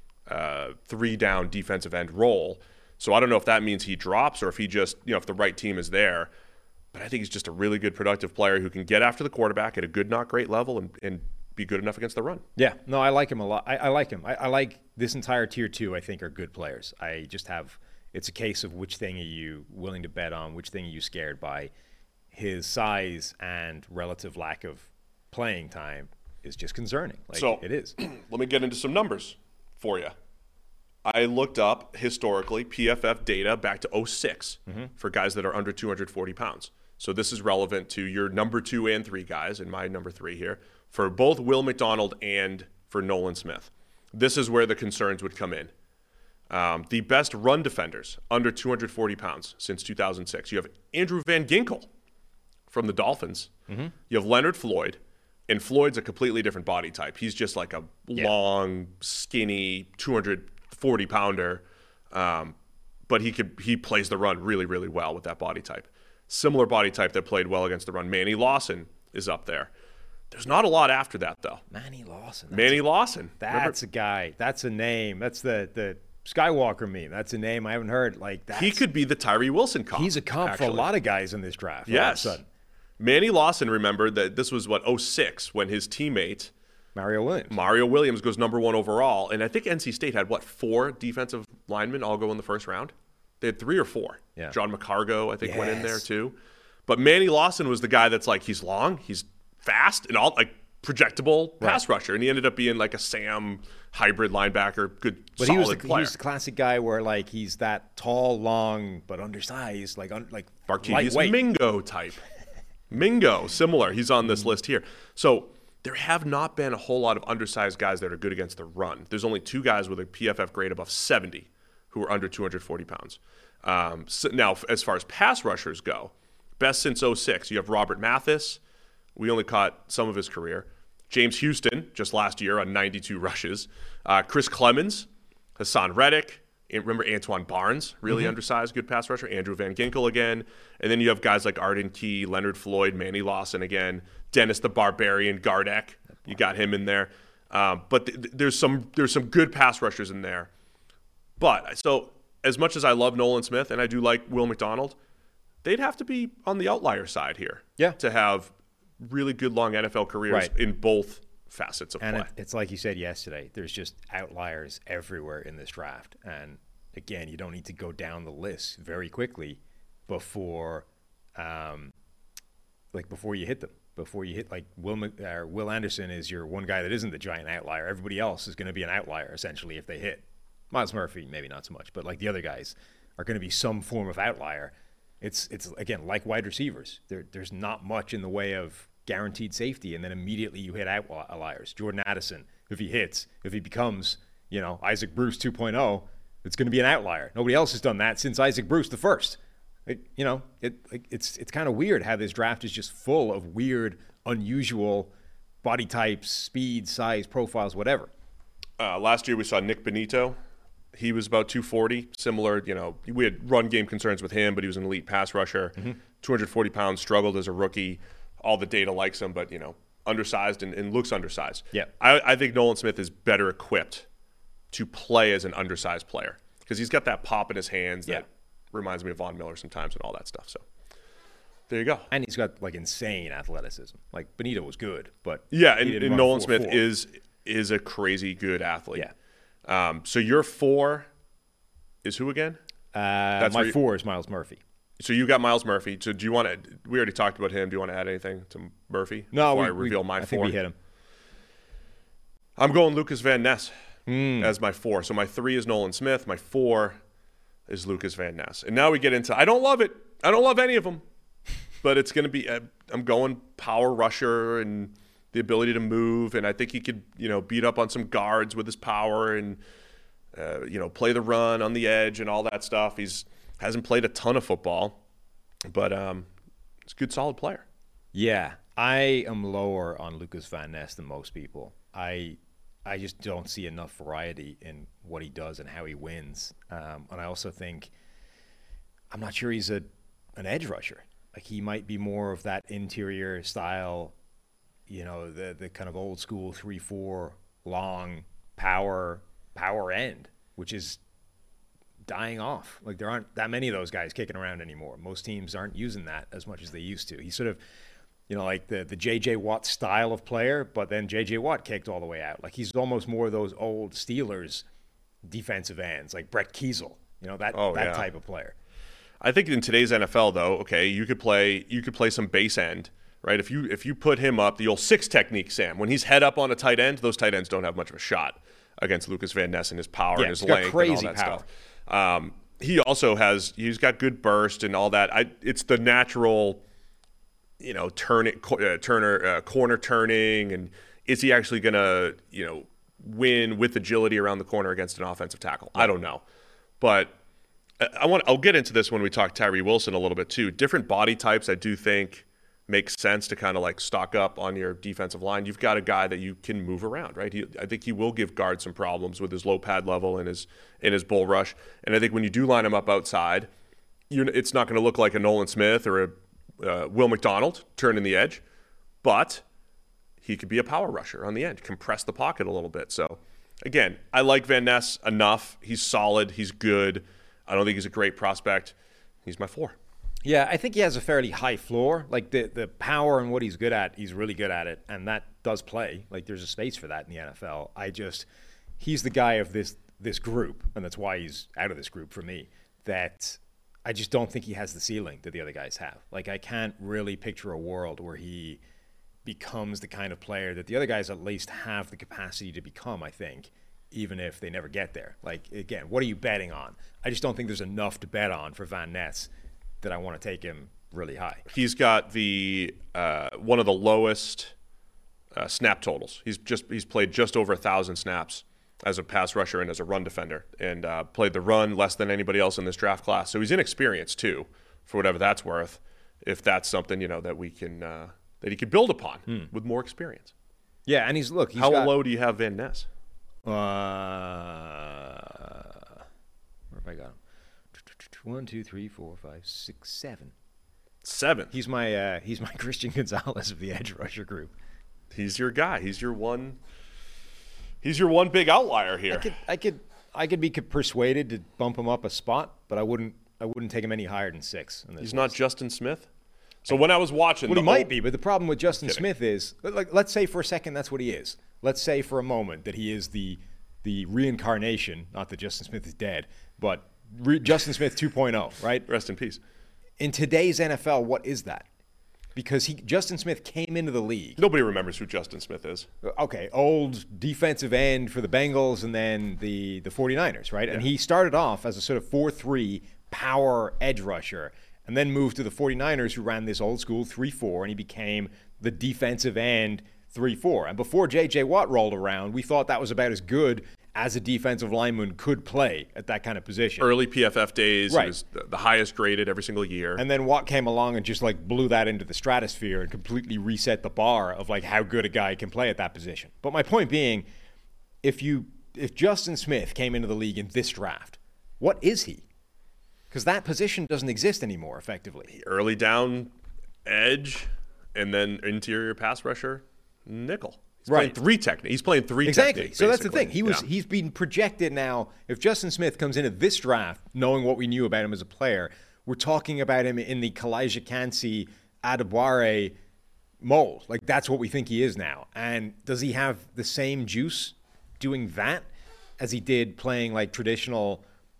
3-down defensive end role. So I don't know if that means he drops or if he just, if the right team is there. But I think he's just a really good, productive player who can get after the quarterback at a good, not great level and be good enough against the run. Yeah, no, I like him a lot. I like him. I like this entire tier 2, I think, are good players. It's a case of which thing are you willing to bet on, which thing are you scared by. His size and relative lack of playing time is just concerning. It is. Let me get into some numbers for you. I looked up historically PFF data back to 2006 for guys that are under 240 pounds. So this is relevant to your number 2 and 3 guys and my number 3 here for both Will McDonald and for Nolan Smith. This is where the concerns would come in. The best run defenders under 240 pounds since 2006. You have Andrew Van Ginkel from the Dolphins. You have Leonard Floyd. And Floyd's a completely different body type. He's just like a long, skinny, 240-pounder. But he plays the run really, really well with that body type. Similar body type that played well against the run. Manny Lawson is up there. There's not a lot after that, though. Manny Lawson. That's a guy. That's a name. That's the Skywalker meme. That's a name I haven't heard. He could be the Tyree Wilson comp. He's a comp for a lot of guys in this draft. Yes. All of a sudden. Manny Lawson, remember that this was 2006 when his teammate Mario Williams goes number 1 overall, and I think NC State had 4 defensive linemen all go in the first round. They had 3 or 4. Yeah. John McCargo, I think, went in there too. But Manny Lawson was the guy that's he's long, he's fast, and all projectable pass rusher, and he ended up being like a Sam hybrid linebacker, good, but solid player. He was the classic guy where he's that tall, long, but undersized, Marquise lightweight. Mingo type. Mingo, similar. He's on this list here. So there have not been a whole lot of undersized guys that are good against the run. There's only 2 guys with a PFF grade above 70 who are under 240 pounds. So now, as far as pass rushers go, best since 2006, you have Robert Mathis. We only caught some of his career. James Houston, just last year on 92 rushes. Chris Clemens, Hassan Reddick. Remember Antoine Barnes, really undersized, good pass rusher. Andrew Van Ginkel again. And then you have guys like Arden Key, Leonard Floyd, Manny Lawson again, Dennis the Barbarian Gardeck. You got him in there. But there's some good pass rushers in there. But so as much as I love Nolan Smith and I do like Will McDonald, they'd have to be on the outlier side here. Yeah. To have really good long NFL careers Right. in both facets of And play. it's like you said yesterday, there's just outliers everywhere in this draft. And again, you don't need to go down the list very quickly before you hit them. Before you hit, like Will Anderson is your one guy that isn't the giant outlier. Everybody else is going to be an outlier essentially if they hit. Miles Murphy, maybe not so much, but like the other guys are going to be some form of outlier. It's again like wide receivers. There's not much in the way of guaranteed safety, and then immediately you hit outliers. Jordan Addison, if he becomes Isaac Bruce 2.0, it's going to be an outlier. Nobody else has done that since Isaac Bruce the first. It's kind of weird how this draft is just full of weird, unusual body types, speed, size, profiles, whatever. Last year we saw Nick Benito. He was about 240, similar, we had run game concerns with him, but he was an elite pass rusher. 240 pounds, struggled as a rookie. All the data likes him, but, undersized and looks undersized. Yeah. I think Nolan Smith is better equipped to play as an undersized player because he's got that pop in his hands that reminds me of Von Miller sometimes and all that stuff. So there you go. And he's got like insane athleticism. Like Benito was good, but yeah, he didn't and run Nolan 4.4. Smith is a crazy good athlete. Yeah. So your 4 is who again? My 4 is Miles Murphy. So you got Miles Murphy. So do you want to? We already talked about him. Do you want to add anything to Murphy? No, before I reveal my 4. I think we hit him. I'm going Lucas Van Ness as my 4. So my 3 is Nolan Smith. My 4 is Lucas Van Ness. And now we get into. I don't love it. I don't love any of them, but it's going to be. I'm going power rusher and the ability to move, and I think he could beat up on some guards with his power and play the run on the edge and all that stuff. Hasn't played a ton of football, but he's a good, solid player. Yeah, I am lower on Lucas Van Ness than most people. I just don't see enough variety in what he does and how he wins. And I also think I'm not sure he's an edge rusher. Like he might be more of that interior style, the kind of old school 3-4 long power end, which is dying off. Like there aren't that many of those guys kicking around anymore. Most teams aren't using that as much as they used to. He's sort of, like the J.J. Watt style of player, but then J.J. Watt kicked all the way out. Like he's almost more of those old Steelers defensive ends, like Brett Kiesel, that type of player. I think in today's NFL, though, okay, you could play some base end, right? If you put him up, the old 6 technique, Sam, when he's head up on a tight end, those tight ends don't have much of a shot against Lucas Van Ness and his power and his length and all that stuff. He also he's got good burst and all that. It's the natural, corner turning, and is he actually gonna, win with agility around the corner against an offensive tackle? I don't know, but I'll get into this when we talk Tyree Wilson a little bit too. Different body types, I do think makes sense to kind of like stock up on your defensive line. You've got a guy that you can move around, right? I think he will give guards some problems with his low pad level and his bull rush. And I think when you do line him up outside, it's not going to look like a Nolan Smith or a Will McDonald turning the edge, but he could be a power rusher on the end, compress the pocket a little bit. So again, I like Van Ness enough. He's solid. He's good. I don't think he's a great prospect. He's my 4. Yeah, I think he has a fairly high floor. Like the power and what he's good at, he's really good at it, and that does play. Like there's a space for that in the NFL. He's the guy of this group, and that's why he's out of this group for me, that I just don't think he has the ceiling that the other guys have. Like I can't really picture a world where he becomes the kind of player that the other guys at least have the capacity to become, I think, even if they never get there. Like, again, what are you betting on? I just don't think there's enough to bet on for Van Ness that I want to take him really high. He's got the one of the lowest snap totals. He's played just over 1,000 snaps as a pass rusher and as a run defender, and played the run less than anybody else in this draft class. So he's inexperienced too, for whatever that's worth. If that's something that we can that he could build upon with more experience. Yeah, and how low do you have Van Ness? Where have I got him? 1, 2, 3, 4, 5, 6, 7. 7. He's my Christian Gonzalez of the edge rusher group. He's your guy. He's your one big outlier here. I could be persuaded to bump him up a spot, but I wouldn't wouldn't take him any higher than 6. In this He's list. not Justin Smith? So when I was watching... Well, he might be, but the problem with Justin Smith is, like, let's say for a second that's what he is. Let's say for a moment that he is the reincarnation, not that Justin Smith is dead, but Justin Smith 2.0, right? Rest in peace. In today's NFL, what is that? Because Justin Smith came into the league. Nobody remembers who Justin Smith is. Okay, old defensive end for the Bengals and then the 49ers, right? Yeah. And he started off as a sort of 4-3 power edge rusher and then moved to the 49ers, who ran this old school 3-4, and he became the defensive end 3-4. And before J.J. Watt rolled around, we thought that was about as good as a defensive lineman could play at that kind of position. Early PFF days, right. He was the highest graded every single year. And then Watt came along and just like blew that into the stratosphere and completely reset the bar of like how good a guy can play at that position. But my point being, if Justin Smith came into the league in this draft, what is he? Because that position doesn't exist anymore, effectively. Early down edge, and then interior pass rusher, nickel. He's playing three techniques. He's playing three techniques. So that's the thing. He's been projected now. If Justin Smith comes into this draft, knowing what we knew about him as a player, we're talking about him in the Kalijah Kancey, Adebawore mold. Like, that's what we think he is now. And does he have the same juice doing that as he did playing like traditional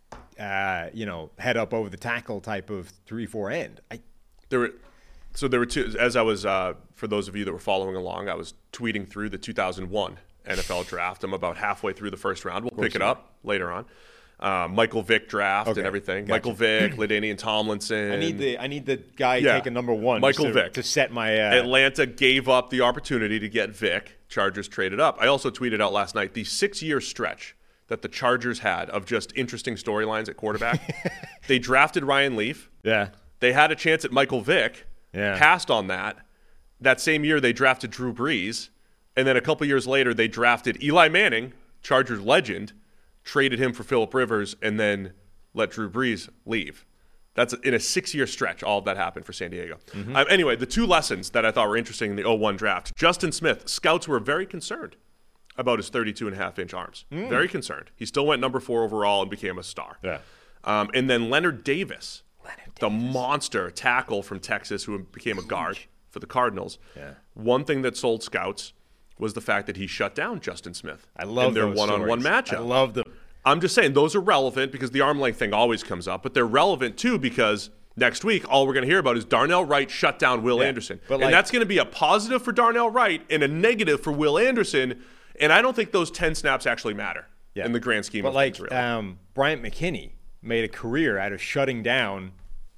head up over the tackle type of 3-4 end? There were two. As I was, for those of you that were following along, I was tweeting through the 2001 NFL draft. I'm about halfway through the first round. We'll pick it up later on. Michael Vick draft and everything. Gotcha. Michael Vick, LaDainian Tomlinson. I need the guy taking number one. Michael Vick to set my. Atlanta gave up the opportunity to get Vick. Chargers traded up. I also tweeted out last night the 6-year stretch that the Chargers had of just interesting storylines at quarterback. They drafted Ryan Leaf. Yeah. They had a chance at Michael Vick. Yeah. Passed on that. That same year, they drafted Drew Brees. And then a couple years later, they drafted Eli Manning, Chargers legend, traded him for Phillip Rivers, and then let Drew Brees leave. That's in a 6-year stretch. All of that happened for San Diego. Mm-hmm. Anyway, the two lessons that I thought were interesting in the 01 draft. Justin Smith, scouts were very concerned about his 32.5-inch arms. Very concerned. He still went number 4 overall and became a star. Yeah. And then Leonard Davis. The monster tackle from Texas who became a guard for the Cardinals. Yeah. One thing that sold scouts was the fact that he shut down Justin Smith in their one-on-one matchup. I love them. I'm just saying those are relevant because the arm length thing always comes up, but they're relevant too because next week all we're going to hear about is Darnell Wright shut down Will Anderson. And that's going to be a positive for Darnell Wright and a negative for Will Anderson, and I don't think those 10 snaps actually matter in the grand scheme of things. But Bryant McKinnie made a career out of shutting down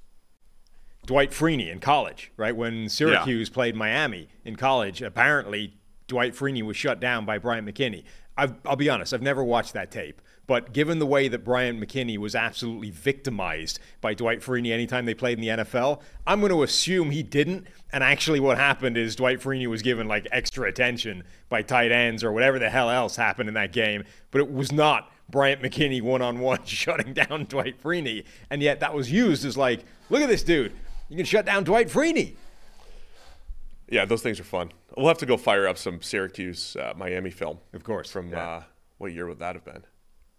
Dwight Freeney in college, right? When Syracuse played Miami in college, apparently Dwight Freeney was shut down by Bryant McKinnie. I'll be honest, I've never watched that tape. But given the way that Bryant McKinnie was absolutely victimized by Dwight Freeney anytime they played in the NFL, I'm going to assume he didn't. And actually what happened is Dwight Freeney was given like extra attention by tight ends or whatever the hell else happened in that game. But it was not Bryant McKinnie one-on-one shutting down Dwight Freeney. And yet that was used as like, look at this dude. You can shut down Dwight Freeney. Yeah, those things are fun. We'll have to go fire up some Syracuse Miami film. Of course. From what year would that have been?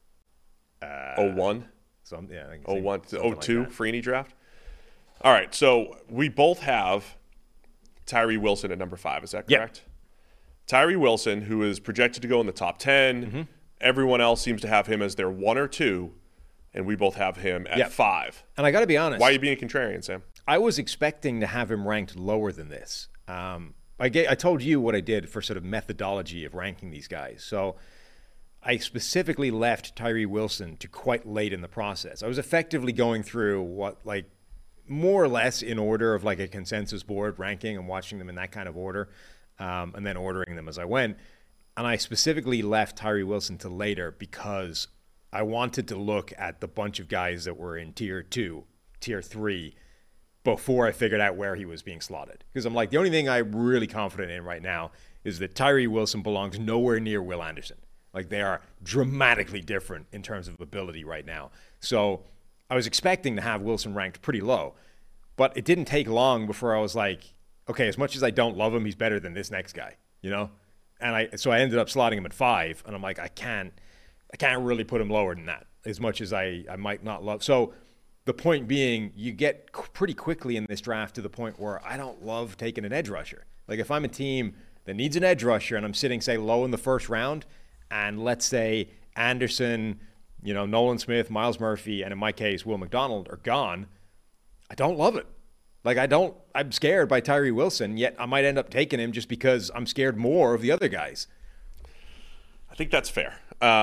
01? 01 to 02 like Freeney draft. All right, so we both have Tyree Wilson at number 5. Is that correct? Yep. Tyree Wilson, who is projected to go in the top 10. Mm-hmm. Everyone else seems to have him as their 1 or 2, and we both have him at 5. And I got to be honest. Why are you being contrarian, Sam? I was expecting to have him ranked lower than this. I told you what I did for sort of methodology of ranking these guys. So I specifically left Tyree Wilson to quite late in the process. I was effectively going through more or less in order of like a consensus board ranking and watching them in that kind of order, and then ordering them as I went. And I specifically left Tyree Wilson to later because I wanted to look at the bunch of guys that were in tier 2, tier 3, before I figured out where he was being slotted. Because I'm like, the only thing I'm really confident in right now is that Tyree Wilson belongs nowhere near Will Anderson. Like, they are dramatically different in terms of ability right now. So I was expecting to have Wilson ranked pretty low. But it didn't take long before I was like, okay, as much as I don't love him, he's better than this next guy, you know? And so I ended up slotting him at 5, and I'm like, I can't really put him lower than that, as much as I might not love. So The point being, you get pretty quickly in this draft to the point where I don't love taking an edge rusher. Like if I'm a team that needs an edge rusher and I'm sitting, say, low in the first round, and let's say Anderson, Nolan Smith, Miles Murphy, and in my case, Will McDonald are gone, I don't love it. Like I'm scared by Tyree Wilson, yet I might end up taking him just because I'm scared more of the other guys. I think that's fair.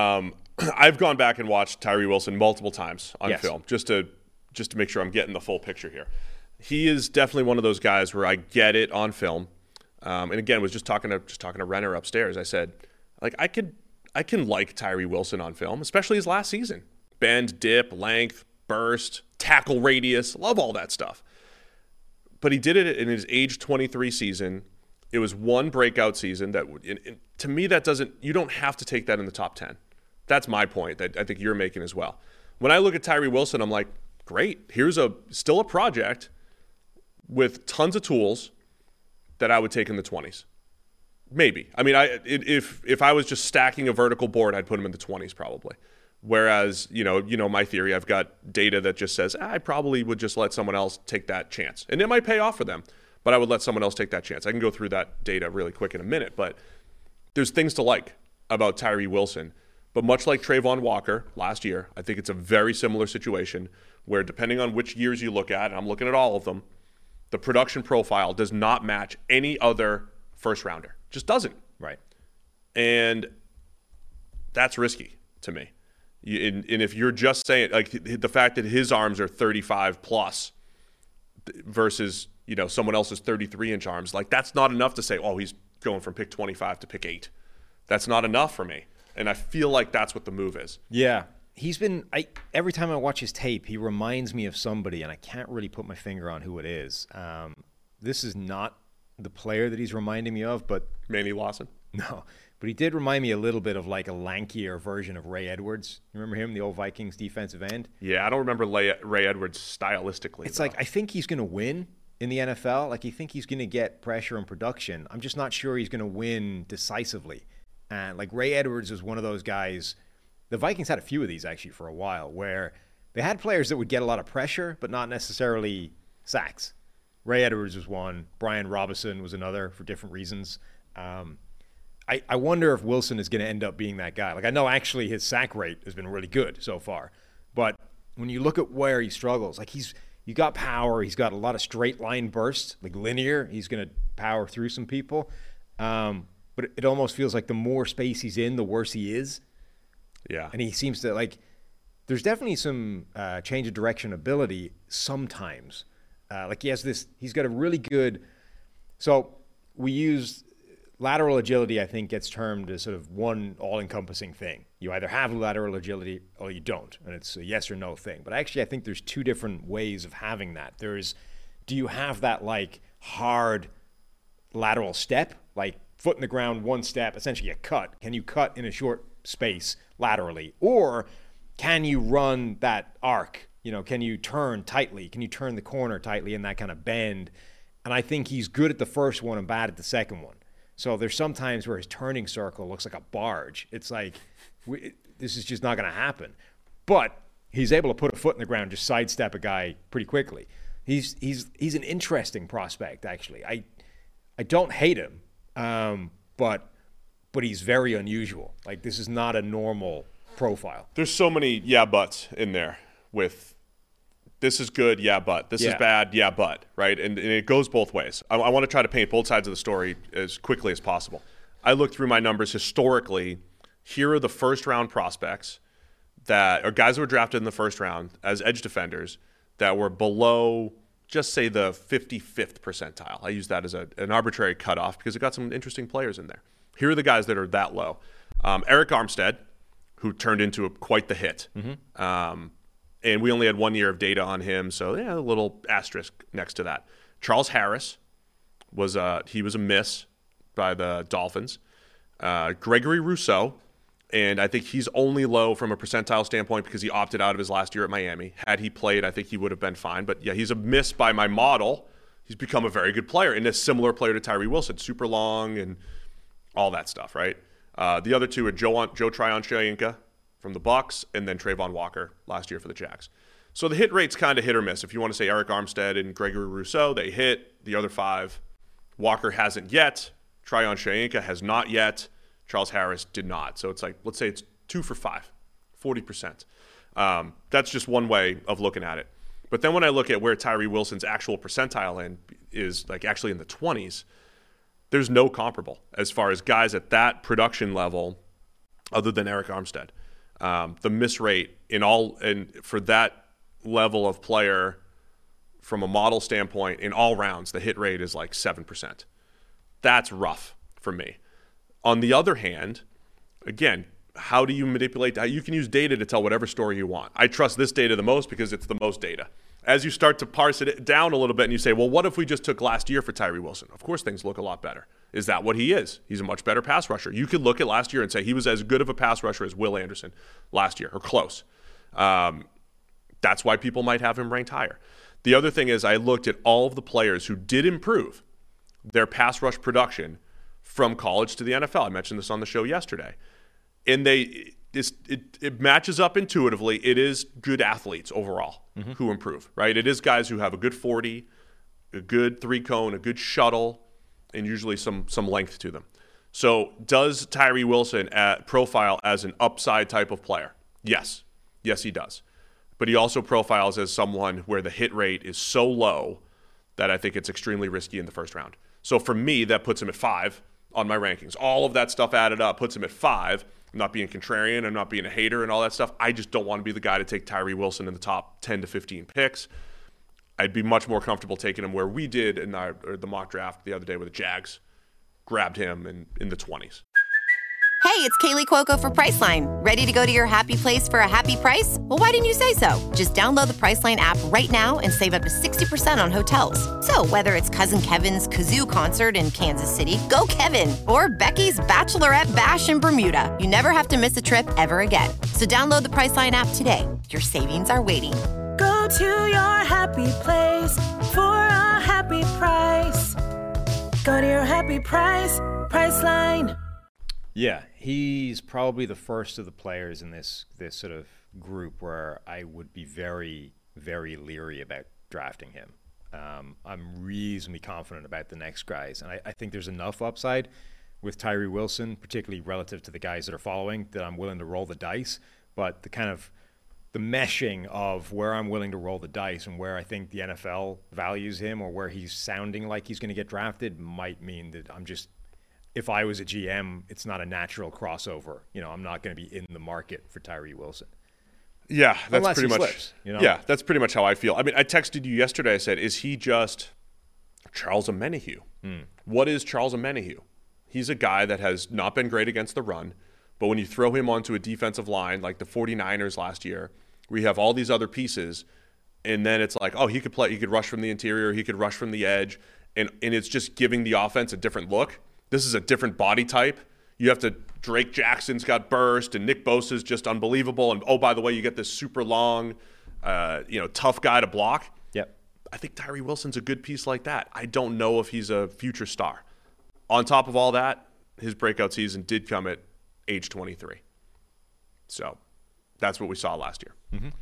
I've gone back and watched Tyree Wilson multiple times on film just to make sure I'm getting the full picture here. He is definitely one of those guys where I get it on film. And again, was just talking to Renner upstairs. I said, like, I can like Tyree Wilson on film, especially his last season. Bend, dip, length, burst, tackle radius, love all that stuff. But he did it in his age 23 season. It was one breakout season that, to me, you don't have to take that in the top 10. That's my point that I think you're making as well. When I look at Tyree Wilson, I'm like, great. Here's still a project with tons of tools that I would take in the 20s. Maybe. I mean, if I was just stacking a vertical board, I'd put him in the 20s probably. Whereas, my theory, I've got data that just says, I probably would just let someone else take that chance. And it might pay off for them, but I would let someone else take that chance. I can go through that data really quick in a minute, but there's things to like about Tyree Wilson. But much like Trayvon Walker last year, I think it's a very similar situation where depending on which years you look at, and I'm looking at all of them, the production profile does not match any other first rounder. Just doesn't. Right. And that's risky to me. And if you're just saying, like, the fact that his arms are 35 plus versus, someone else's 33-inch arms, like, that's not enough to say, oh, he's going from pick 25 to pick 8. That's not enough for me. And I feel like that's what the move is. Yeah. Every time I watch his tape, he reminds me of somebody, and I can't really put my finger on who it is. This is not the player that he's reminding me of, but... Manny Lawson? No. But he did remind me a little bit of like a lankier version of Ray Edwards. You remember him, the old Vikings defensive end? Yeah, I don't remember Ray Edwards stylistically. It's like, I think he's going to win in the NFL. Like, I think he's going to get pressure and production. I'm just not sure he's going to win decisively. And like Ray Edwards is one of those guys. The Vikings had a few of these actually for a while where they had players that would get a lot of pressure, but not necessarily sacks. Ray Edwards was one. Brian Robinson was another for different reasons. I wonder if Wilson is going to end up being that guy. Like, I know actually his sack rate has been really good so far, but when you look at where he struggles, like you got power, he's got a lot of straight line bursts, like linear. He's going to power through some people. But it almost feels like the more space he's in, the worse he is. Yeah. And he seems to, like, there's definitely some change of direction ability sometimes. Like he's got a really good, so we use lateral agility, I think, gets termed as sort of one all-encompassing thing. You either have lateral agility or you don't, and it's a yes or no thing. But actually, I think there's two different ways of having that. Do you have that, like, hard lateral step, like foot in the ground, one step, essentially a cut? Can you cut in a short space laterally? Or can you run that arc? Can you turn tightly? Can you turn the corner tightly in that kind of bend? And I think he's good at the first one and bad at the second one. So there's some times where his turning circle looks like a barge. It's like, this is just not going to happen. But he's able to put a foot in the ground, just sidestep a guy pretty quickly. He's an interesting prospect, actually. I don't hate him, but he's very unusual. Like, this is not a normal profile. There's so many yeah buts in there with this is good, yeah, but. This is bad, yeah, but, right? And it goes both ways. I want to try to paint both sides of the story as quickly as possible. I looked through my numbers historically. Here are the first-round prospects or guys that were drafted in the first round as edge defenders that were below, just say, the 55th percentile. I use that as an arbitrary cutoff because it got some interesting players in there. Here are the guys that are that low. Eric Armstead, who turned into quite the hit. Mm-hmm. And we only had 1 year of data on him, so a little asterisk next to that. Charles Harris was a miss by the Dolphins. Gregory Rousseau, and I think he's only low from a percentile standpoint because he opted out of his last year at Miami. Had he played, I think he would have been fine. But yeah, he's a miss by my model. He's become a very good player and a similar player to Tyree Wilson, super long and all that stuff, right? The other two are Joe Tryon-Shoyinka from the Bucs, and then Trayvon Walker last year for the Jags. So the hit rate's kind of hit or miss. If you want to say Eric Armstead and Gregory Rousseau, they hit. The other 5, Walker hasn't yet. Tryon Shoyinka has not yet. Charles Harris did not. So it's like, let's say it's 2 for 5, 40%. That's just one way of looking at it. But then when I look at where Tyree Wilson's actual percentile is like actually in the 20s, there's no comparable as far as guys at that production level other than Eric Armstead. The miss rate and for that level of player from a model standpoint in all rounds, the hit rate is like 7%. That's rough for me. On the other hand, again, how do you manipulate that? You can use data to tell whatever story you want. I trust this data the most because it's the most data. As you start to parse it down a little bit and you say, well, what if we just took last year for Tyree Wilson? Of course, things look a lot better. Is that what he is? He's a much better pass rusher. You could look at last year and say he was as good of a pass rusher as Will Anderson last year, or close. That's why people might have him ranked higher. The other thing is I looked at all of the players who did improve their pass rush production from college to the NFL. I mentioned this on the show yesterday. And it matches up intuitively. It is good athletes overall who improve, right? It is guys who have a good 40, a good 3-cone, a good shuttle, and usually some length to them. So does Tyree Wilson profile as an upside type of player? Yes. Yes, he does. But he also profiles as someone where the hit rate is so low that I think it's extremely risky in the first round. So for me, that puts him at 5 on my rankings. All of that stuff added up puts him at 5. I'm not being contrarian. I'm not being a hater and all that stuff. I just don't want to be the guy to take Tyree Wilson in the top 10 to 15 picks. I'd be much more comfortable taking him where we did in the mock draft the other day with the Jags. Grabbed him in the 20s. Hey, it's Kaylee Cuoco for Priceline. Ready to go to your happy place for a happy price? Well, why didn't you say so? Just download the Priceline app right now and save up to 60% on hotels. So whether it's Cousin Kevin's Kazoo Concert in Kansas City, go Kevin, or Becky's Bachelorette Bash in Bermuda, you never have to miss a trip ever again. So download the Priceline app today. Your savings are waiting. Go to your happy place for a happy price. Go to your happy price, Priceline. Yeah, he's probably the first of the players in this sort of group where I would be very, very leery about drafting him. I'm reasonably confident about the next guys, and I think there's enough upside with Tyree Wilson, particularly relative to the guys that are following, that I'm willing to roll the dice. But the meshing of where I'm willing to roll the dice and where I think the NFL values him, or where he's sounding like he's going to get drafted, might mean that if I was a GM, it's not a natural crossover. I'm not going to be in the market for Tyree Wilson. Yeah, that's Unless pretty much. Slips, Yeah, that's pretty much how I feel. I mean, I texted you yesterday. I said, "Is he just Charles Omenihu?" What is Charles Omenihu? He's a guy that has not been great against the run, but when you throw him onto a defensive line like the 49ers last year, we have all these other pieces, and then it's like, oh, he could play. He could rush from the interior. He could rush from the edge, and it's just giving the offense a different look. This is a different body type. You have to Drake Jackson's got burst, and Nick Bosa's just unbelievable. And oh, by the way, you get this super long, tough guy to block. Yep. I think Tyree Wilson's a good piece like that. I don't know if he's a future star. On top of all that, his breakout season did come at age 23. So that's what we saw last year. Mm-hmm.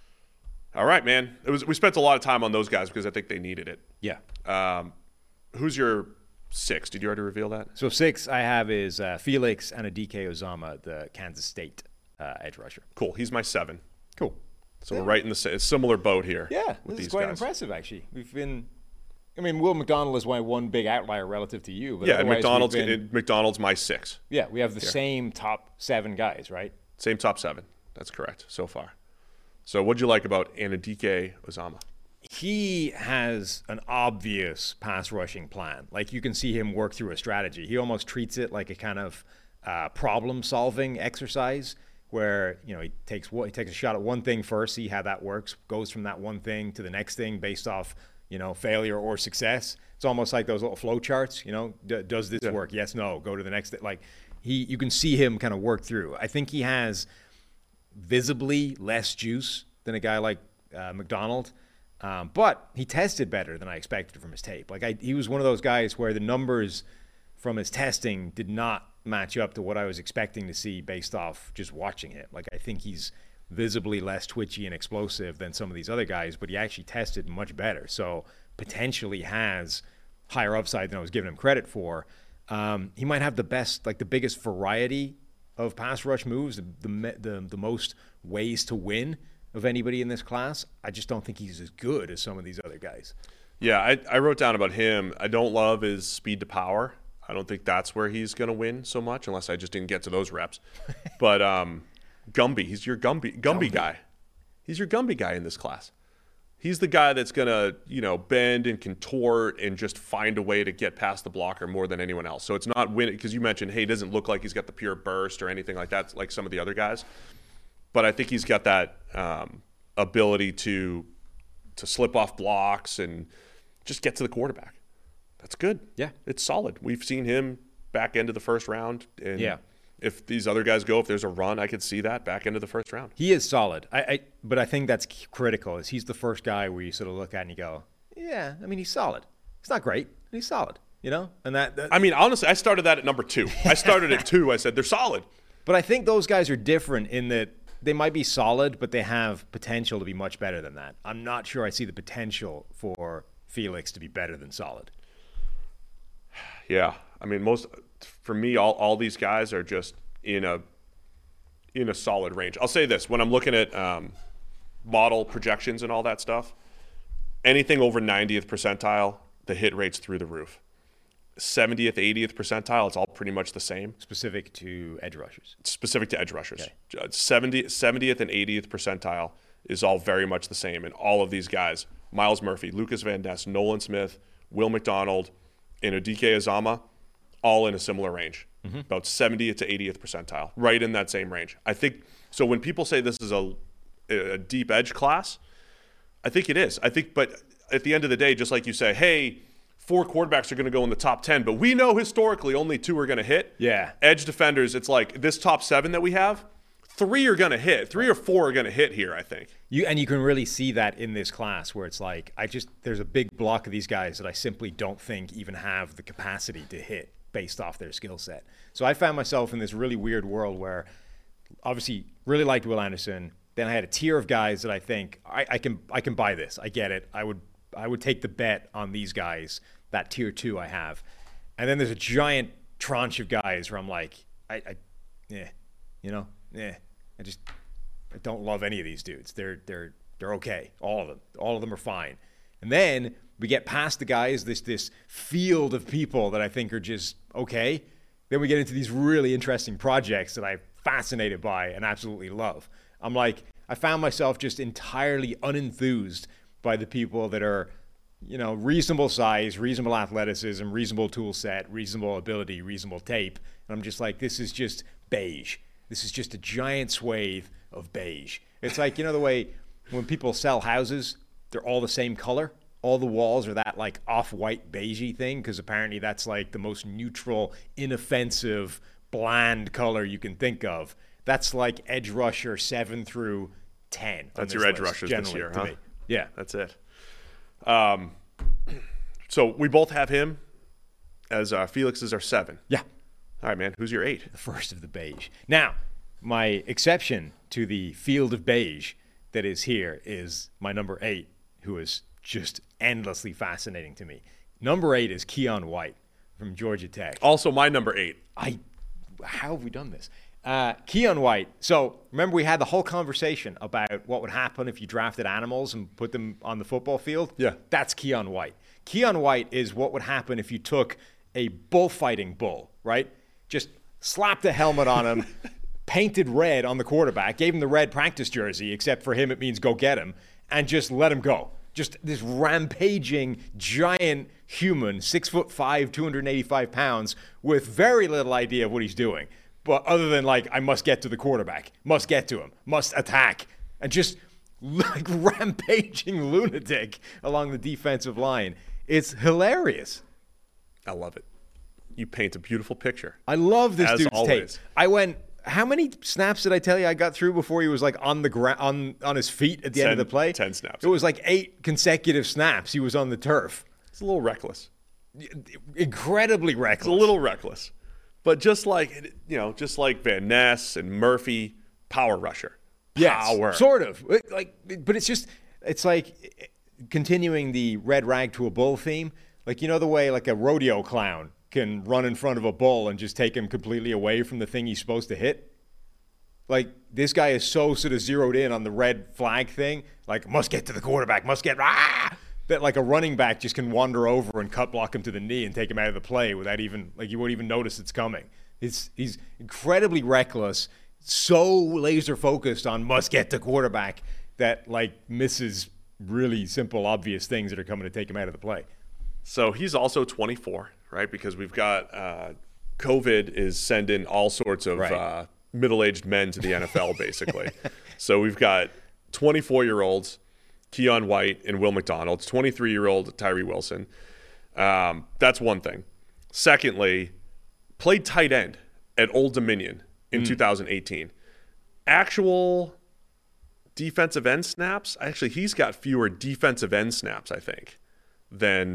All right, man. We spent a lot of time on those guys because I think they needed it. Yeah. Who's your 6? Did you already reveal that? So 6 I have is Felix Anudike-Uzomah, the Kansas State edge rusher. Cool. He's my 7. Cool. So we're right in the similar boat here. Yeah, with this these is quite guys. Impressive, actually. Will McDonald is one big outlier relative to you. But yeah, and McDonald's my 6. Yeah, we have the same top 7 guys, right? Same top 7. That's correct so far. So what'd you like about Anudike-Uzomah? He has an obvious pass rushing plan. Like, you can see him work through a strategy. He almost treats it like a kind of problem-solving exercise where, he takes a shot at one thing first, see how that works, goes from that one thing to the next thing based off, failure or success. It's almost like those little flow charts, does this work? Yes, no, go to the next thing. Like, you can see him kind of work through. I think he has visibly less juice than a guy like McDonald. But he tested better than I expected from his tape. He was one of those guys where the numbers from his testing did not match up to what I was expecting to see based off just watching him. I think he's visibly less twitchy and explosive than some of these other guys, but he actually tested much better. So potentially has higher upside than I was giving him credit for. He might have the biggest variety of pass rush moves, the most ways to win of anybody in this class. I just don't think he's as good as some of these other guys. Yeah, I wrote down about him. I don't love his speed to power. I don't think that's where he's going to win so much, unless I just didn't get to those reps. But Gumby, he's your Gumby guy. He's your Gumby guy in this class. He's the guy that's going to, bend and contort and just find a way to get past the blocker more than anyone else. So it's not winning, because you mentioned, hey, he doesn't look like he's got the pure burst or anything like that, like some of the other guys. But I think he's got that ability to slip off blocks and just get to the quarterback. That's good. Yeah. It's solid. We've seen him back into the first round. And yeah. If these other guys go, if there's a run, I could see that back into the first round. He is solid. But I think that's critical. Is he's the first guy where you sort of look at and you go, yeah, I mean, he's solid. He's not great, but he's solid, And that I mean, honestly, I started that at number 2. I started at 2. I said, they're solid. But I think those guys are different in that they might be solid, but they have potential to be much better than that. I'm not sure I see the potential for Felix to be better than solid. Yeah. I mean, for me, all these guys are just in a solid range. I'll say this. When I'm looking at model projections and all that stuff, anything over 90th percentile, the hit rate's through the roof. 70th, 80th percentile, it's all pretty much the same. Specific to edge rushers. Specific to edge rushers. Okay. 70th and 80th percentile is all very much the same. And all of these guys, Miles Murphy, Lucas Van Ness, Nolan Smith, Will McDonald, and Odike Azama, all in a similar range. Mm-hmm. About 70th to 80th percentile, right in that same range. I think, so when people say this is a deep edge class, I think it is. But at the end of the day, just like you say, hey, 4 quarterbacks are going to go in the top 10, but we know historically only 2 are going to hit. Yeah. Edge defenders, it's like this top 7 that we have, 3 are going to hit. 3 or 4 are going to hit here, I think. You can really see that in this class where it's like, there's a big block of these guys that I simply don't think even have the capacity to hit based off their skill set. So I found myself in this really weird world where obviously really liked Will Anderson. Then I had a tier of guys that I think I can buy this. I get it. I would take the bet on these guys, that tier 2 I have. And then there's a giant tranche of guys where I'm like, I don't love any of these dudes. They're okay. All of them are fine. And then we get past the guys, this field of people that I think are just okay. Then we get into these really interesting projects that I'm fascinated by and absolutely love. I'm like, I found myself just entirely unenthused by the people that are, reasonable size, reasonable athleticism, reasonable tool set, reasonable ability, reasonable tape. And I'm just like, this is just beige. This is just a giant swathe of beige. It's like, the way when people sell houses, they're all the same color. All the walls are that like off-white beigey thing because apparently that's like the most neutral, inoffensive, bland color you can think of. That's like edge rusher 7 through 10. That's your edge rushers this year, huh? Yeah. That's it. So we both have him as Felix is our 7. Yeah. All right, man. Who's your 8? The first of the beige. Now, my exception to the field of beige that is here is my number 8, who is just endlessly fascinating to me. Number 8 is Keon White from Georgia Tech. Also my number 8. How have we done this? Keon White. So remember we had the whole conversation about what would happen if you drafted animals and put them on the football field? Yeah. That's Keon White. Keon White is what would happen if you took a bullfighting bull, right? Just slapped a helmet on him, painted red on the quarterback, gave him the red practice jersey, except for him it means go get him, and just let him go. Just this rampaging, giant human, 6'5", 285 pounds, with very little idea of what he's doing. But other than like, I must get to the quarterback, must get to him, must attack, and just like rampaging lunatic along the defensive line. It's hilarious. I love it. You paint a beautiful picture. I love this dude's always. tape. I went, how many snaps did I tell you I got through before he was like on the ground, on his feet at the end of the play? 10 snaps. It was like 8 consecutive snaps he was on the turf. It's a little reckless. Incredibly reckless. It's a little reckless. But just like Van Ness and Murphy, power rusher. power. Yes, sort of. But it's like continuing the red rag to a bull theme. Like, you know the way like a rodeo clown can run in front of a bull and just take him completely away from the thing he's supposed to hit? Like, this guy is so sort of zeroed in on the red flag thing, like, must get to the quarterback, that like a running back just can wander over and cut block him to the knee and take him out of the play without even, like, you won't even notice it's coming. He's incredibly reckless, so laser focused on must get to quarterback that, like, misses really simple, obvious things that are coming to take him out of the play. So he's also 24, right? Because we've got COVID is sending all sorts of middle-aged men to the NFL, basically. So we've got 24-year-olds, Keon White and Will McDonald, 23-year-old Tyree Wilson. That's one thing. Secondly, played tight end at Old Dominion in 2018. Actual defensive end snaps, actually, he's got fewer defensive end snaps, I think, than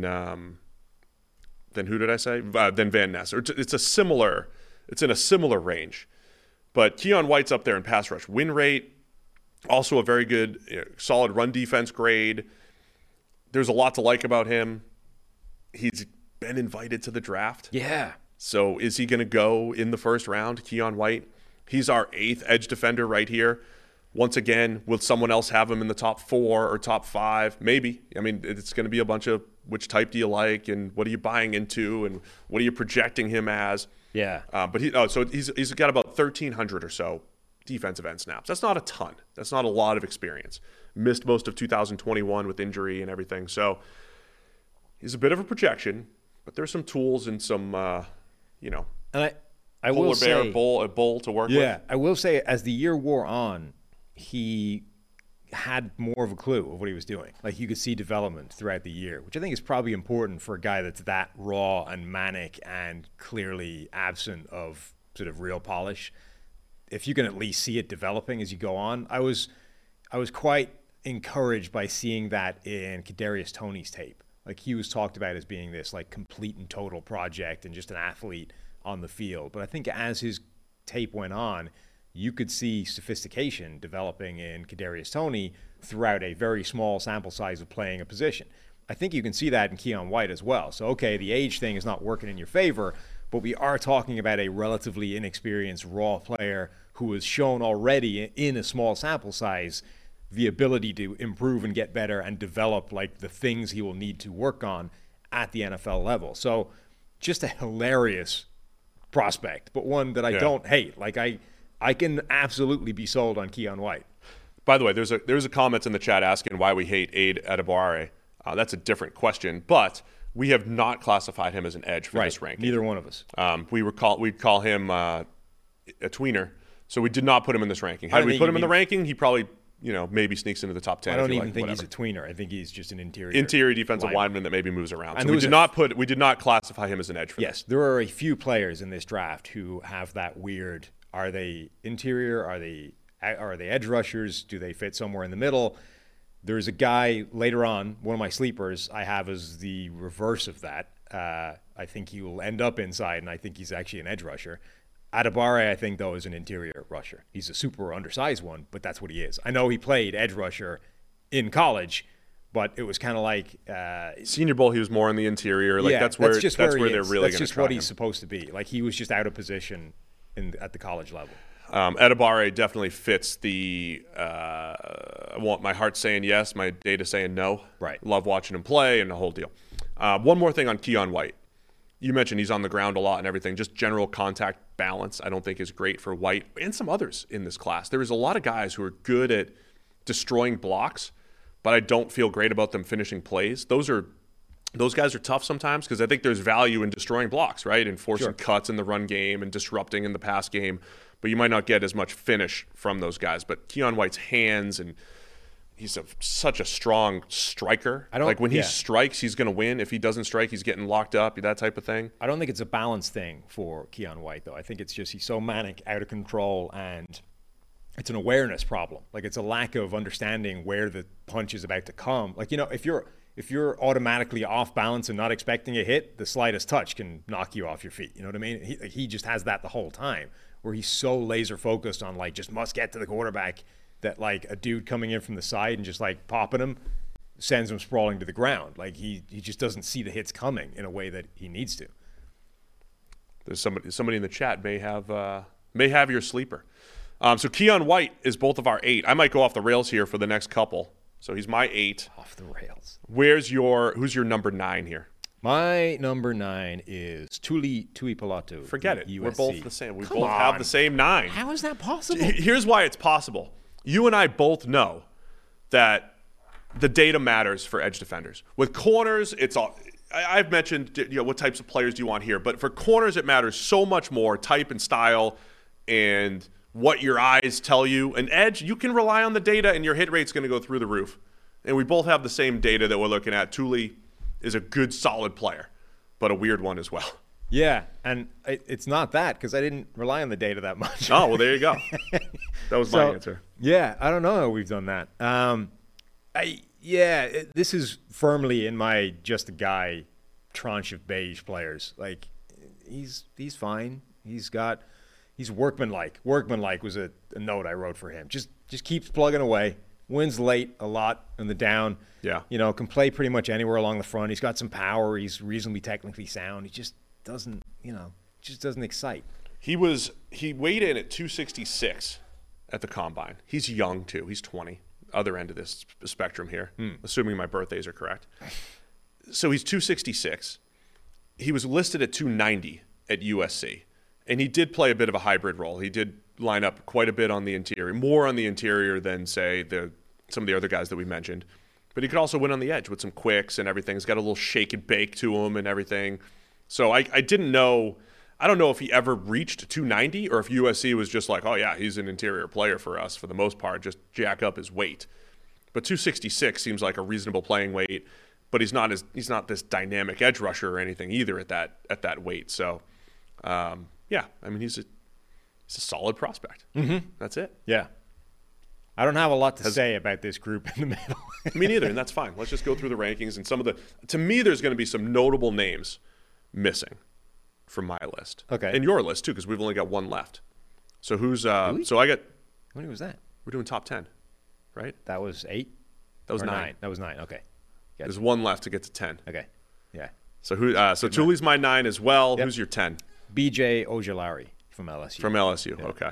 who did I say? Than Van Ness. Or it's in a similar range. But Keon White's up there in pass rush win rate, also a very good, solid run defense grade. There's a lot to like about him. He's been invited to the draft. Yeah. So is he going to go in the first round, Keon White? He's our 8th edge defender right here. Once again, will someone else have him in the top 4 or top 5? Maybe. I mean, it's going to be a bunch of which type do you like and what are you buying into and what are you projecting him as? Yeah. But he's got about 1,300 or so defensive end snaps. That's not a ton. That's not a lot of experience. Missed most of 2021 with injury and everything. So he's a bit of a projection, but there's some tools and some, And I polar will bear say, bull to work with. Yeah, I will say as the year wore on, he had more of a clue of what he was doing. Like, you could see development throughout the year, which I think is probably important for a guy that's that raw and manic and clearly absent of sort of real polish. If you can at least see it developing as you go on, I was quite encouraged by seeing that in Kadarius Toney's tape. Like, he was talked about as being this like complete and total project and just an athlete on the field. But I think as his tape went on, you could see sophistication developing in Kadarius Toney throughout a very small sample size of playing a position. I think you can see that in Keon White as well. So, okay, the age thing is not working in your favor, but we are talking about a relatively inexperienced raw player who has shown already in a small sample size the ability to improve and get better and develop like the things he will need to work on at the NFL level. So just a hilarious prospect, but one that I don't hate. Like, I can absolutely be sold on Keon White. By the way, there's a comment in the chat asking why we hate Aid Adebawore. That's a different question, but we have not classified him as an edge for this ranking. Neither one of us. We'd call him a tweener, so we did not put him in this ranking. Had we put him in the ranking, he probably maybe sneaks into the top 10. I don't even think he's a tweener. I think he's just an interior defensive lineman that maybe moves around. And so we did not classify him as an edge for this. There are a few players in this draft who have that weird. Are they interior? Are they edge rushers? Do they fit somewhere in the middle? There's a guy later on, one of my sleepers, I have as the reverse of that. I think he will end up inside, and I think he's actually an edge rusher. Adebawore, I think, though, is an interior rusher. He's a super undersized one, but that's what he is. I know he played edge rusher in college, but it was kind of like Senior Bowl. He was more in the interior. Like that's where they're really going to try. That's just what he's supposed to be. Like, he was just out of position at the college level. Adebawore definitely fits the I want my heart saying yes, my data saying no. Right. Love watching him play and the whole deal. One more thing on Keon White. You mentioned he's on the ground a lot and everything. Just general contact balance I don't think is great for White and some others in this class. There is a lot of guys who are good at destroying blocks, but I don't feel great about them finishing plays. Those guys are tough sometimes because I think there's value in destroying blocks, right? And forcing cuts in the run game and disrupting in the pass game. But you might not get as much finish from those guys. But Keon White's hands, and he's such a strong striker. When he strikes, he's going to win. If he doesn't strike, he's getting locked up, that type of thing. I don't think it's a balance thing for Keon White, though. I think it's just he's so manic, out of control, and it's an awareness problem. Like, it's a lack of understanding where the punch is about to come. Like, if you're automatically off balance and not expecting a hit, the slightest touch can knock you off your feet. You know what I mean? He just has that the whole time, where he's so laser focused on just must get to the quarterback that like a dude coming in from the side and just like popping him sends him sprawling to the ground. Like he just doesn't see the hits coming in a way that he needs to. There's somebody in the chat may have your sleeper. So Keon White is both of our 8. I might go off the rails here for the next couple. So he's my 8. Off the rails. Who's your number 9 here? My number 9 is Tuli Tuipolatu. Forget it. USC. We're both the same. We Come both on. have the same 9. How is that possible? Here's why it's possible. You and I both know that the data matters for edge defenders. With corners, it's all. I've mentioned what types of players do you want here, but for corners, it matters so much more, type and style, and what your eyes tell you. An edge, you can rely on the data, and your hit rate's going to go through the roof. And we both have the same data that we're looking at. Tuli is a good, solid player, but a weird one as well. Yeah, and it's not that because I didn't rely on the data that much. Oh, well, there you go. That was my answer. Yeah, I don't know how we've done that. This is firmly in my just a guy tranche of beige players. Like, he's fine. He's workmanlike. Workmanlike was a note I wrote for him. Just keeps plugging away. Wins late a lot in the down. Yeah. Can play pretty much anywhere along the front. He's got some power. He's reasonably technically sound. He just doesn't, doesn't excite. He weighed in at 266 at the combine. He's young too. He's 20. Other end of this spectrum here, assuming my birthdays are correct. So he's 266. He was listed at 290 at USC, and he did play a bit of a hybrid role. He did line up quite a bit on the interior, more on the interior than, say, some of the other guys that we mentioned. But he could also win on the edge with some quicks and everything. He's got a little shake and bake to him and everything. So I didn't know. I don't know if he ever reached 290 or if USC was just like, oh, yeah, he's an interior player for us for the most part, just jack up his weight. But 266 seems like a reasonable playing weight, but he's not this dynamic edge rusher or anything either at that weight. So, he's a solid prospect. Mm-hmm. That's it. Yeah. I don't have a lot to say about this group in the middle. Me neither, and that's fine. Let's just go through the rankings and to me, there's going to be some notable names missing from my list. Okay. And your list too, because we've only got one left. So who's Really? So I got. How many was that? We're doing top 10, right? That was 8. That was or 9. That was 9. Okay. Gotcha. There's one left to get to 10. Okay. Yeah. So Tuli's my 9 as well. Yep. Who's your 10? BJ Ojulari from LSU. From LSU. Yeah. Okay.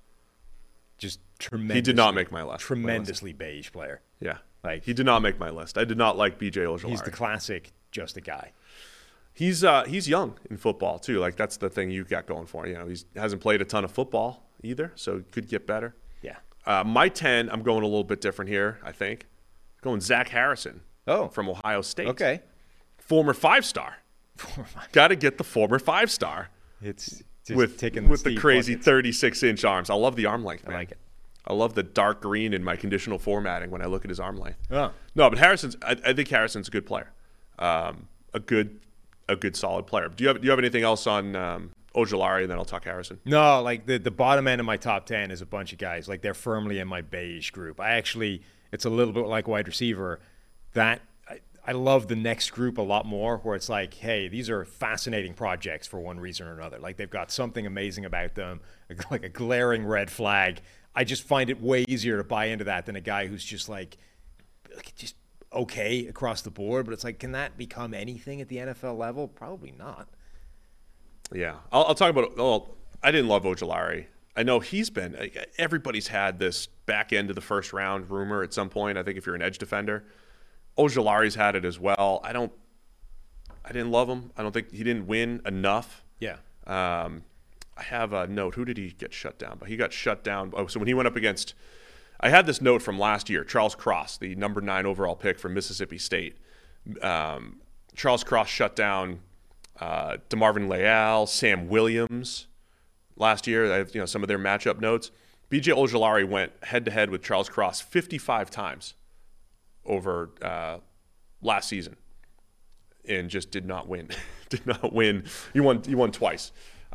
Just tremendous. He did not make my list. Tremendously beige player. Yeah. Like, he did not make my list. I did not like BJ Ojulari. He's the classic just a guy. He's young in football too. Like, that's the thing you got going for him. He hasn't played a ton of football either, so could get better. Yeah. My 10, I'm going a little bit different here, I think. Going Zach Harrison. Oh. From Ohio State. Okay. Former 5-star. Got to get the former 5-star. It's just with the crazy 36-inch arms. I love the arm length, man. I like it. I love the dark green in my conditional formatting when I look at his arm length. Oh. No, but I think Harrison's a good player. A good solid player. Do you have anything else on Ojulari, and then I'll talk Harrison? No, like the bottom end of my top 10 is a bunch of guys. Like, they're firmly in my beige group. It's a little bit like wide receiver. That I love the next group a lot more, where it's like, hey, these are fascinating projects for one reason or another. Like, they've got something amazing about them, like a glaring red flag. I just find it way easier to buy into that than a guy who's just just okay across the board. But it's like, can that become anything at the NFL level? Probably not. Yeah. I'll talk about it. Well, I didn't love Ojulari. I know everybody's had this back end of the first round rumor at some point. I think if you're an edge defender, Ojulari's had it as well. I didn't love him. I don't think he didn't win enough. Yeah. I have a note. Who did he get shut down by? He got shut down. Oh, so when he went up against, I had this note from last year, Charles Cross, the number 9 overall pick from Mississippi State. Charles Cross shut down DeMarvin Leal, Sam Williams last year. I have some of their matchup notes. BJ Ojulari went head-to-head with Charles Cross 55 times over last season and just did not win. Did not win. He won twice.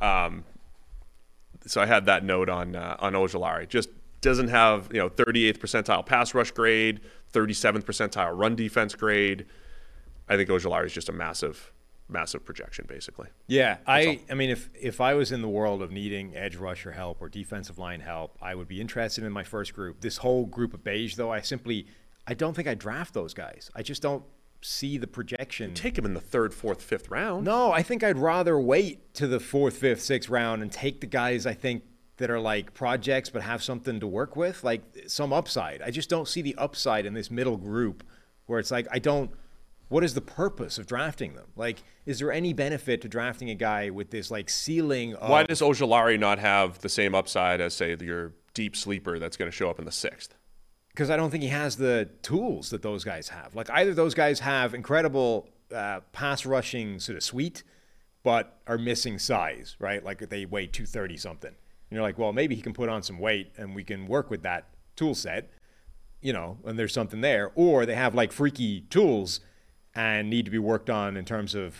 So I had that note on Ojulari. Just doesn't have 38th percentile pass rush grade, 37th percentile run defense grade. I think Ojulari is just a massive massive projection, basically. Yeah, I mean, if I was in the world of needing edge rusher help or defensive line help, I would be interested in my first group. This whole group of beige, though, I don't think I'd draft those guys. I just don't see the projection. You take them in the 3rd, 4th, 5th round. No, I think I'd rather wait to the 4th, 5th, 6th round and take the guys I think that are like projects but have something to work with, like some upside. I just don't see the upside in this middle group where it's like what is the purpose of drafting them? Like, is there any benefit to drafting a guy with this like ceiling of... Why does Ojulari not have the same upside as, say, your deep sleeper that's going to show up in the 6th? Because I don't think he has the tools that those guys have. Like, either those guys have incredible pass rushing sort of suite, but are missing size, right? Like they weigh 230 something. And you're like, well, maybe he can put on some weight and we can work with that tool set, and there's something there. Or they have like freaky tools and need to be worked on in terms of,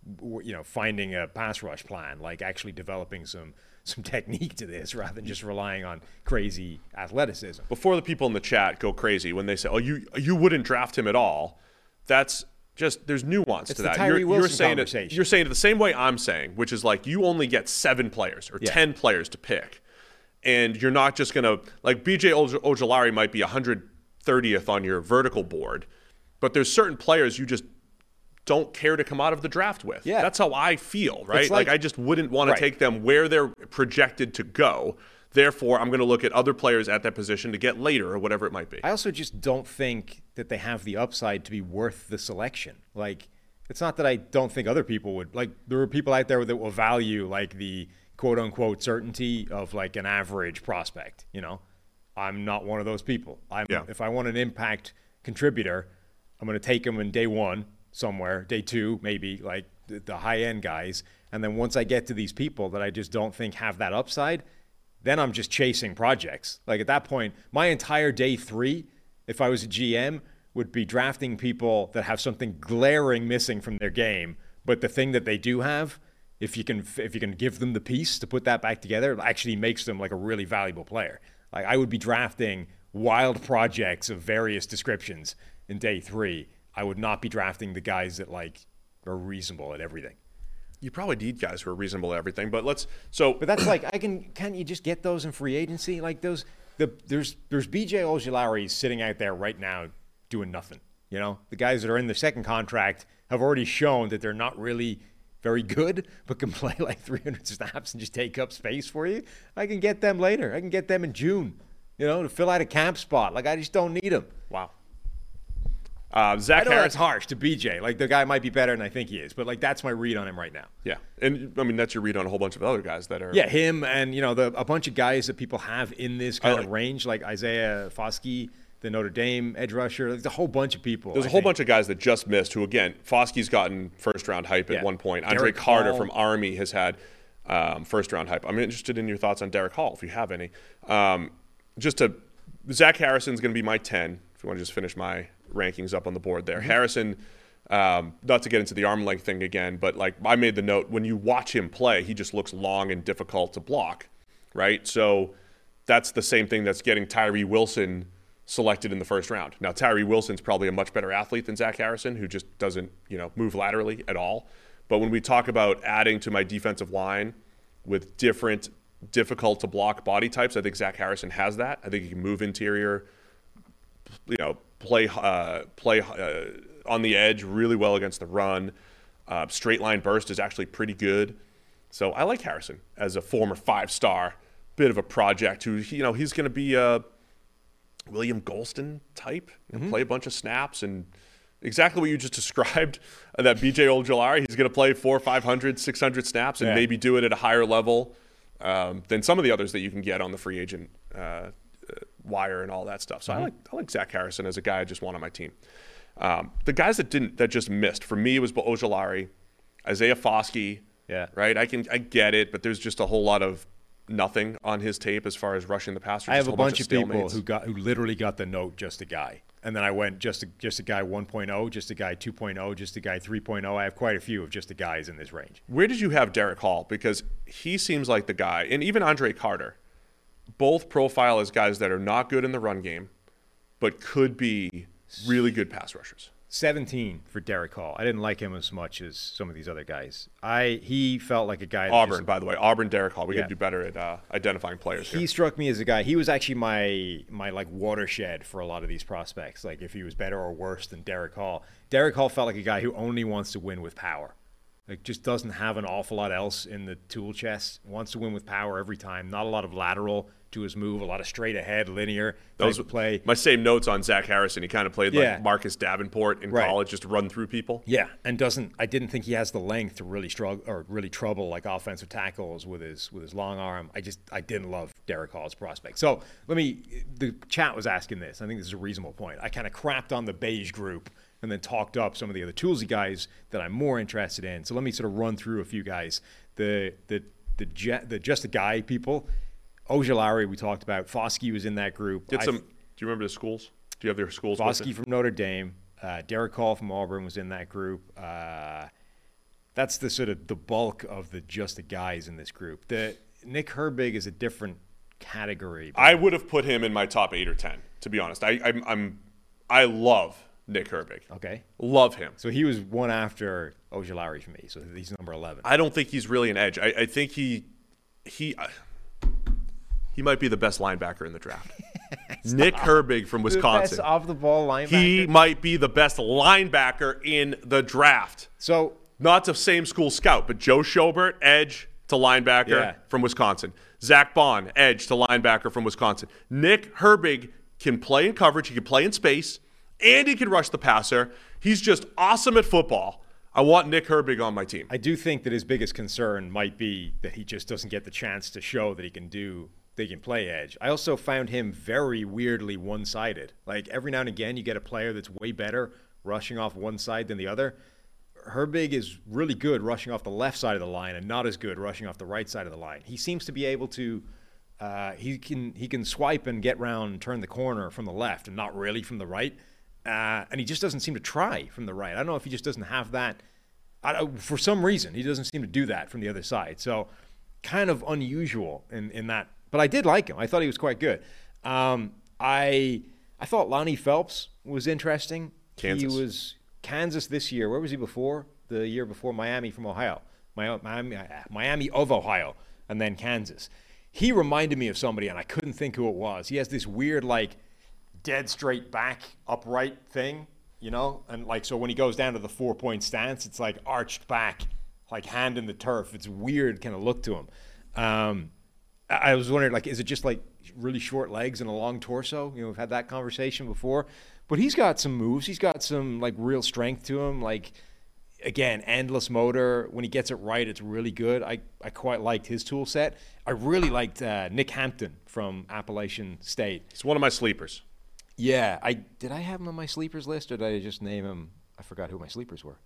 finding a pass rush plan, like actually developing some technique to this rather than just relying on crazy athleticism. Before the people in the chat go crazy when they say, "Oh, you wouldn't draft him at all," that's just there's nuance to that. You're saying it the same way I'm saying, which is like you only get 7 players or 10 players to pick, and you're not just gonna like BJ Ojulari might be 130th on your vertical board, but there's certain players you just don't care to come out of the draft with. Yeah. That's how I feel, right? Like I just wouldn't want to take them where they're projected to go. Therefore, I'm going to look at other players at that position to get later or whatever it might be. I also just don't think that they have the upside to be worth the selection. Like, it's not that I don't think other people would. Like, there are people out there that will value, like, the quote-unquote certainty of, like, an average prospect, I'm not one of those people. If I want an impact contributor, I'm going to take him in day 1 somewhere, day 2 maybe, like the high-end guys. And then once I get to these people that I just don't think have that upside, then I'm just chasing projects. Like at that point, my entire day 3, if I was a GM, would be drafting people that have something glaring missing from their game. But the thing that they do have, if you can give them the piece to put that back together, it actually makes them like a really valuable player. Like I would be drafting wild projects of various descriptions in day 3. I would not be drafting the guys that like are reasonable at everything. You probably need guys who are reasonable at everything, but But that's like can't you just get those in free agency? Like there's BJ Ojulari sitting out there right now doing nothing. The guys that are in the second contract have already shown that they're not really very good, but can play like 300 snaps and just take up space for you. I can get them later. I can get them in June, to fill out a camp spot. Like I just don't need them. Wow. Zach Harrison. That's harsh to BJ. Like the guy might be better than I think he is, but like that's my read on him right now. Yeah, and I mean that's your read on a whole bunch of other guys that are. Yeah, him and a bunch of guys that people have in this kind of range, like Isaiah Foskey, the Notre Dame edge rusher. There's a whole bunch of people. There's a whole bunch of guys that just missed. Who again, Foskey's gotten first round hype at one point. Andre Carter from Army has had first round hype. I'm interested in your thoughts on Derek Hall if you have any. Zach Harrison's going to be my 10. If you want to just finish my rankings up on the board there. Mm-hmm. Harrison, not to get into the arm length thing again, but like I made the note, when you watch him play, he just looks long and difficult to block, right? So that's the same thing that's getting Tyree Wilson selected in the first round. Now, Tyree Wilson's probably a much better athlete than Zach Harrison, who just doesn't, move laterally at all. But when we talk about adding to my defensive line with different difficult to block body types, I think Zach Harrison has that. I think he can move interior, play on the edge really well against the run. Straight line burst is actually pretty good. So I like Harrison as a former 5-star, bit of a project who, he's going to be a William Golston type and play a bunch of snaps and exactly what you just described, that BJ Ojulari, he's going to play 400, 500, 600 snaps and maybe do it at a higher level than some of the others that you can get on the free agent wire and all that stuff. So I like Zach Harrison as a guy I just want on my team. The guys that just missed for me was Ojulari, Isaiah Foskey. Yeah. Right. I get it, but there's just a whole lot of nothing on his tape as far as rushing the passer. I have a bunch of people who literally got the note just a guy, and then I went just a guy 1.0, just a guy 2.0, just a guy 3.0. I have quite a few of just the guys in this range. Where did you have Derek Hall? Because he seems like the guy, and even Andre Carter. Both profile as guys that are not good in the run game, but could be really good pass rushers. 17 for Derek Hall. I didn't like him as much as some of these other guys. He felt like a guy. Auburn, by the way. Auburn, Derek Hall. We got to do better at identifying players here. He struck me as a guy. He was actually my like watershed for a lot of these prospects. Like if he was better or worse than Derek Hall. Derek Hall felt like a guy who only wants to win with power. Like just doesn't have an awful lot else in the tool chest. Wants to win with power every time. Not a lot of lateral to his move. A lot of straight ahead, linear type of play. My same notes on Zach Harrison. He kind of played like Marcus Davenport in college, just to run through people. Yeah, and I didn't think he has the length to really struggle or really trouble like offensive tackles with his long arm. I didn't love Derek Hall's prospect. So the chat was asking this. I think this is a reasonable point. I kind of crapped on the beige group and then talked up some of the other toolsy guys that I'm more interested in. So let me sort of run through a few guys. The just a guy people. Ojulari, we talked about. Foskey was in that group. Do you remember the schools? Do you have their schools? Foskey from Notre Dame. Derek Hall from Auburn was in that group. That's the sort of the bulk of the just the guys in this group. Nick Herbig is a different category. I would have put him in my top 8 or 10, to be honest. I love Nick Herbig. Okay. Love him. So he was one after Ojulari for me. So he's number 11. I don't think he's really an edge. I think he might be the best linebacker in the draft. Nick Herbig from Wisconsin. The best off-the-ball linebacker. He might be the best linebacker in the draft. So not the same school scout, but Joe Schobert, edge to linebacker from Wisconsin. Zach Bond, edge to linebacker from Wisconsin. Nick Herbig can play in coverage. He can play in space. And he can rush the passer. He's just awesome at football. I want Nick Herbig on my team. I do think that his biggest concern might be that he just doesn't get the chance to show that he can play edge. I also found him very weirdly one-sided. Like every now and again you get a player that's way better rushing off one side than the other. Herbig is really good rushing off the left side of the line and not as good rushing off the right side of the line. He seems to be able to he can swipe and get round and turn the corner from the left and not really from the right. And he just doesn't seem to try from the right. I don't know if he just doesn't have that. For some reason, he doesn't seem to do that from the other side. So kind of unusual in that. But I did like him. I thought he was quite good. I thought Lonnie Phelps was interesting. Kansas. He was Kansas this year. Where was he before? The year before Miami from Ohio. Miami of Ohio, and then Kansas. He reminded me of somebody, and I couldn't think who it was. He has this weird, like, dead straight back upright thing, you know, and like so when he goes down to the 4-point stance, it's like arched back, like hand in the turf. It's weird kind of look to him. I was wondering, like, is it just like really short legs and a long torso? You know, we've had that conversation before, but he's got some moves. He's got some like real strength to him. Like again, endless motor. When he gets it right, it's really good. I quite liked his tool set. I really liked Nick Hampton from Appalachian State. He's one of my sleepers. Yeah, did I have him on my sleepers list, or did I just name him? I forgot who my sleepers were.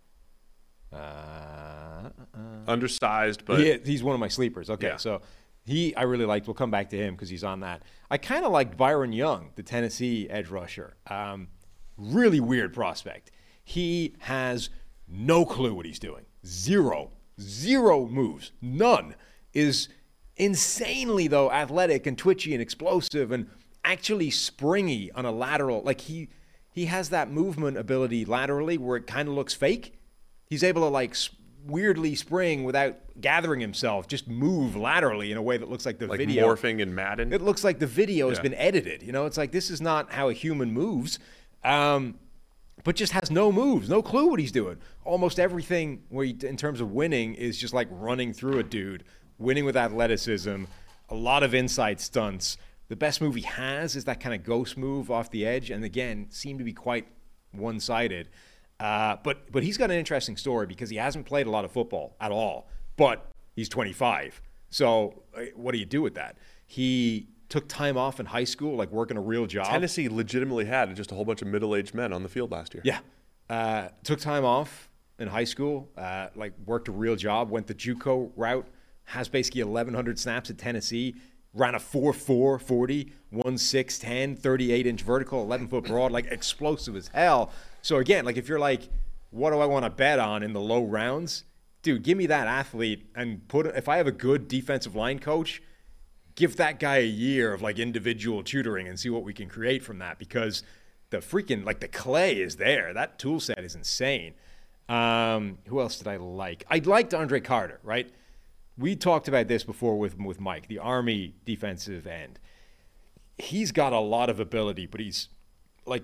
Undersized, but he's one of my sleepers. Okay, yeah. So I really liked. We'll come back to him because he's on that. I kind of liked Byron Young, the Tennessee edge rusher. Really weird prospect. He has no clue what he's doing. Zero moves. None. Is insanely though athletic and twitchy and explosive and actually springy on a lateral. Like he has that movement ability laterally where it kind of looks fake. He's able to like weirdly spring without gathering himself, just move laterally in a way that looks like the video. Like morphing in Madden. It looks like the video has been edited. You know, it's like this is not how a human moves, but just has no moves, no clue what he's doing. Almost everything in terms of winning is just like running through a dude, winning with athleticism, a lot of inside stunts. The best move he has is that kind of ghost move off the edge, and again, seemed to be quite one-sided. But he's got an interesting story because he hasn't played a lot of football at all, but he's 25. So what do you do with that? He took time off in high school, like working a real job. Tennessee legitimately had just a whole bunch of middle-aged men on the field last year. Yeah. Took time off in high school, like worked a real job, went the JUCO route, has basically 1,100 snaps at Tennessee, ran a 4.4 40, 1.6 10, 38-inch vertical, 11-foot broad, like explosive as hell. So again, like if you're like, what do I want to bet on in the low rounds? Dude, give me that athlete and if I have a good defensive line coach, give that guy a year of like individual tutoring and see what we can create from that, because freaking, like, the clay is there. That tool set is insane. Who else did I like? I liked Andre Carter, right? We talked about this before with Mike, the Army defensive end. He's got a lot of ability, but he's like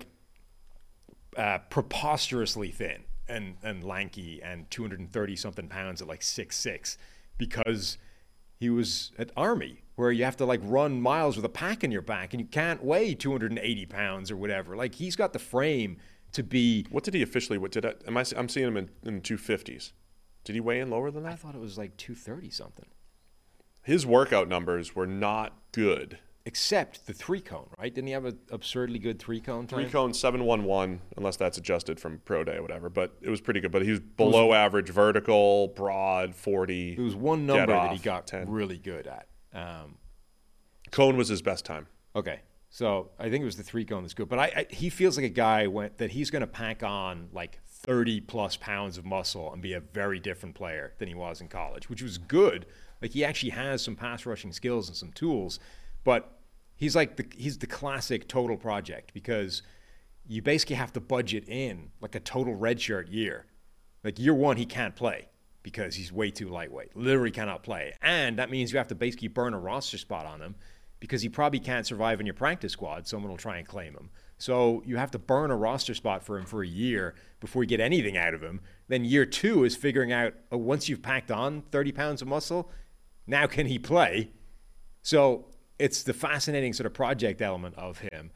preposterously thin and lanky and 230 something pounds at like 6'6", because he was at Army, where you have to like run miles with a pack in your back and you can't weigh 280 pounds or whatever. Like, he's got the frame to be. What did he officially? I'm seeing him in 250s. Did he weigh in lower than that? I thought it was like 230 something. His workout numbers were not good. Except the 3-cone, right? Didn't he have an absurdly good 3-cone time? 3-cone 711, unless that's adjusted from pro day or whatever. But it was pretty good. But he was below average vertical, broad, 40. There was one number that he got 10. really good at. Cone was his best time. Okay. So I think it was the 3-cone that's good. But he feels like a guy that he's going to pack on like 30-plus pounds of muscle and be a very different player than he was in college, which was good. Like, he actually has some pass rushing skills and some tools. But he's the classic total project, because you basically have to budget in like a total redshirt year. Like, year one, he can't play because he's way too lightweight. Literally cannot play. And that means you have to basically burn a roster spot on him, because he probably can't survive in your practice squad. Someone will try and claim him. So you have to burn a roster spot for him for a year before you get anything out of him. Then year two is figuring out, once you've packed on 30 pounds of muscle, now can he play? So it's the fascinating sort of project element of him.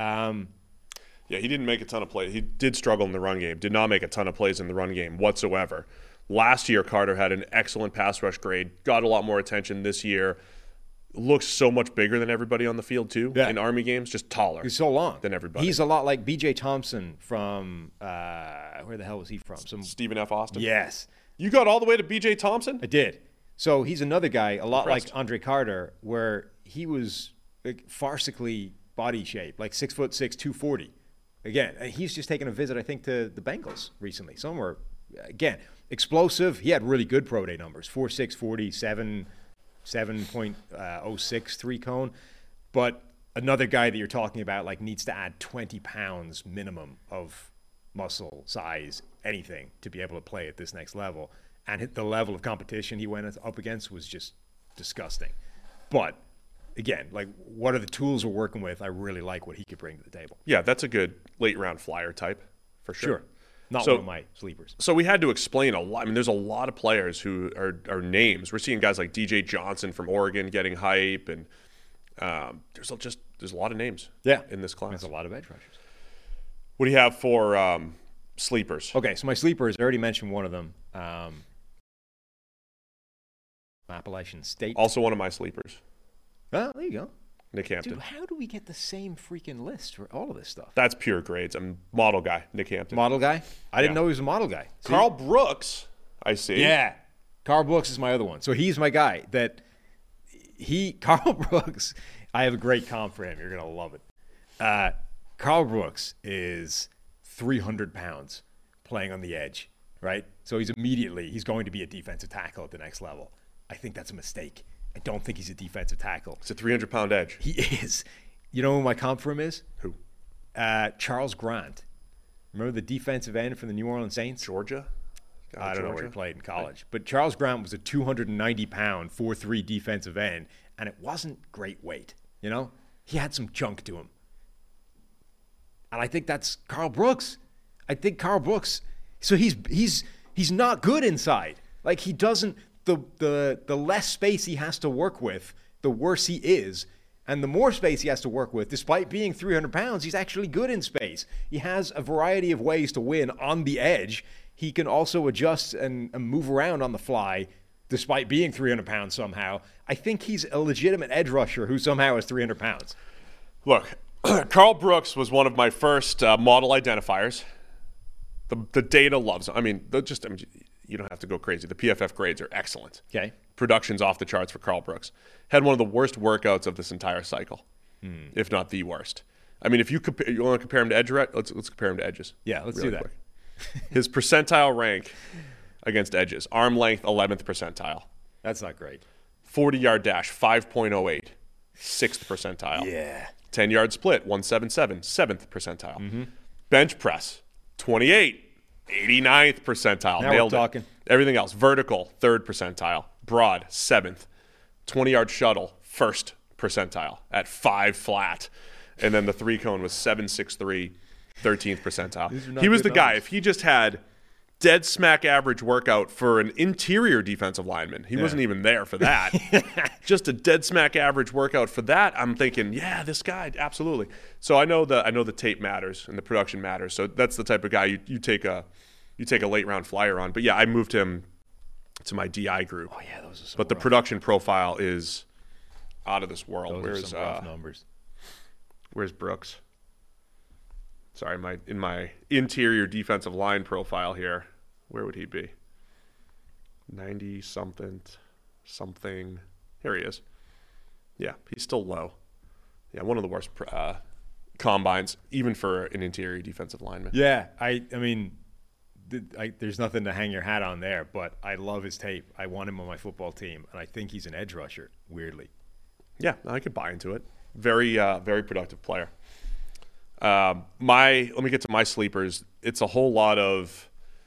Yeah, he didn't make a ton of plays. He did struggle in the run game. Did not make a ton of plays in the run game whatsoever. Last year, Carter had an excellent pass rush grade. Got a lot more attention this year. Looks so much bigger than everybody on the field, too, in Army games. Just taller. He's so long than everybody. He's a lot like B.J. Thompson from, where the hell was he from? Stephen F. Austin? Yes. You got all the way to B.J. Thompson? I did. So he's another guy, a lot like Andre Carter, where he was like farcically body shaped, like 6'6", 240. Again, he's just taken a visit, I think, to the Bengals recently. Somewhere, again, explosive. He had really good pro day numbers, 4.6 40, 7.06 3-cone. But another guy that you're talking about, like, needs to add 20 pounds minimum of muscle size, anything, to be able to play at this next level. And the level of competition he went up against was just disgusting. But again, like, what are the tools we're working with? I really like what he could bring to the table. Yeah, that's a good late-round flyer type, for sure. Sure. Not one of my sleepers. So we had to explain a lot. I mean, there's a lot of players who are names. We're seeing guys like DJ Johnson from Oregon getting hype, and there's a lot of names in this class. There's a lot of edge rushers. What do you have for sleepers? Okay, so my sleepers, I already mentioned one of them. Appalachian State. Also one of my sleepers. Oh, there you go. Nick Hampton. Dude, how do we get the same freaking list for all of this stuff? That's pure grades. I'm model guy, Nick Hampton. Model guy? I didn't know he was a model guy. See? Carl Brooks, I see. Yeah. Carl Brooks is my other one. So he's my guy. Carl Brooks, I have a great comp for him. You're going to love it. Carl Brooks is 300 pounds playing on the edge, right? So he's going to be a defensive tackle at the next level. I think that's a mistake. I don't think he's a defensive tackle. It's a 300-pound edge. He is. You know who my comp for him is? Who? Charles Grant. Remember the defensive end from the New Orleans Saints? Georgia? I don't know where he played in college. But Charles Grant was a 290-pound, 4'3" defensive end, and it wasn't great weight. You know? He had some junk to him. And I think that's Carl Brooks. I think Carl Brooks, so he's not good inside. Like, he doesn't... The less space he has to work with, the worse he is. And the more space he has to work with, despite being 300 pounds, he's actually good in space. He has a variety of ways to win on the edge. He can also adjust and move around on the fly, despite being 300 pounds somehow. I think he's a legitimate edge rusher who somehow is 300 pounds. Look, Carl Brooks was one of my first model identifiers. The data loves him. I mean, you don't have to go crazy. The PFF grades are excellent. Okay. Production's off the charts for Carl Brooks. Had one of the worst workouts of this entire cycle, if not the worst. I mean, if you want to compare him to edge, let's compare him to edges. Yeah, let's do that. Quick. His percentile rank against edges: arm length 11th percentile. That's not great. 40-yard dash 5.08, 6th percentile. Yeah. 10-yard split, 177, 7th percentile. Bench press, 28, 89th percentile. Now Nailed we're it. talking. Everything else, vertical, 3rd percentile. Broad, 7th. 20-yard shuttle, 1st percentile at 5 flat. And then the 3-cone was 7.63, 13th percentile. He was the guy. If he just had dead smack average workout for an interior defensive lineman, he wasn't even there for that. Just a dead smack average workout for that, I'm thinking, yeah, this guy, absolutely. So I know the tape matters and the production matters. So that's the type of guy you take a late round flyer on. But yeah, I moved him to my DI group. Oh yeah, those are so But the rough. production profile is out of this world. Those are some rough numbers. Where's Brooks? Sorry, in my interior defensive line profile here, where would he be? 90-something. Here he is. Yeah, he's still low. Yeah, one of the worst combines, even for an interior defensive lineman. Yeah, I mean, there's nothing to hang your hat on there, but I love his tape. I want him on my football team, and I think he's an edge rusher, weirdly. Yeah, I could buy into it. Very, very productive player. Let me get to my sleepers. It's a whole lot of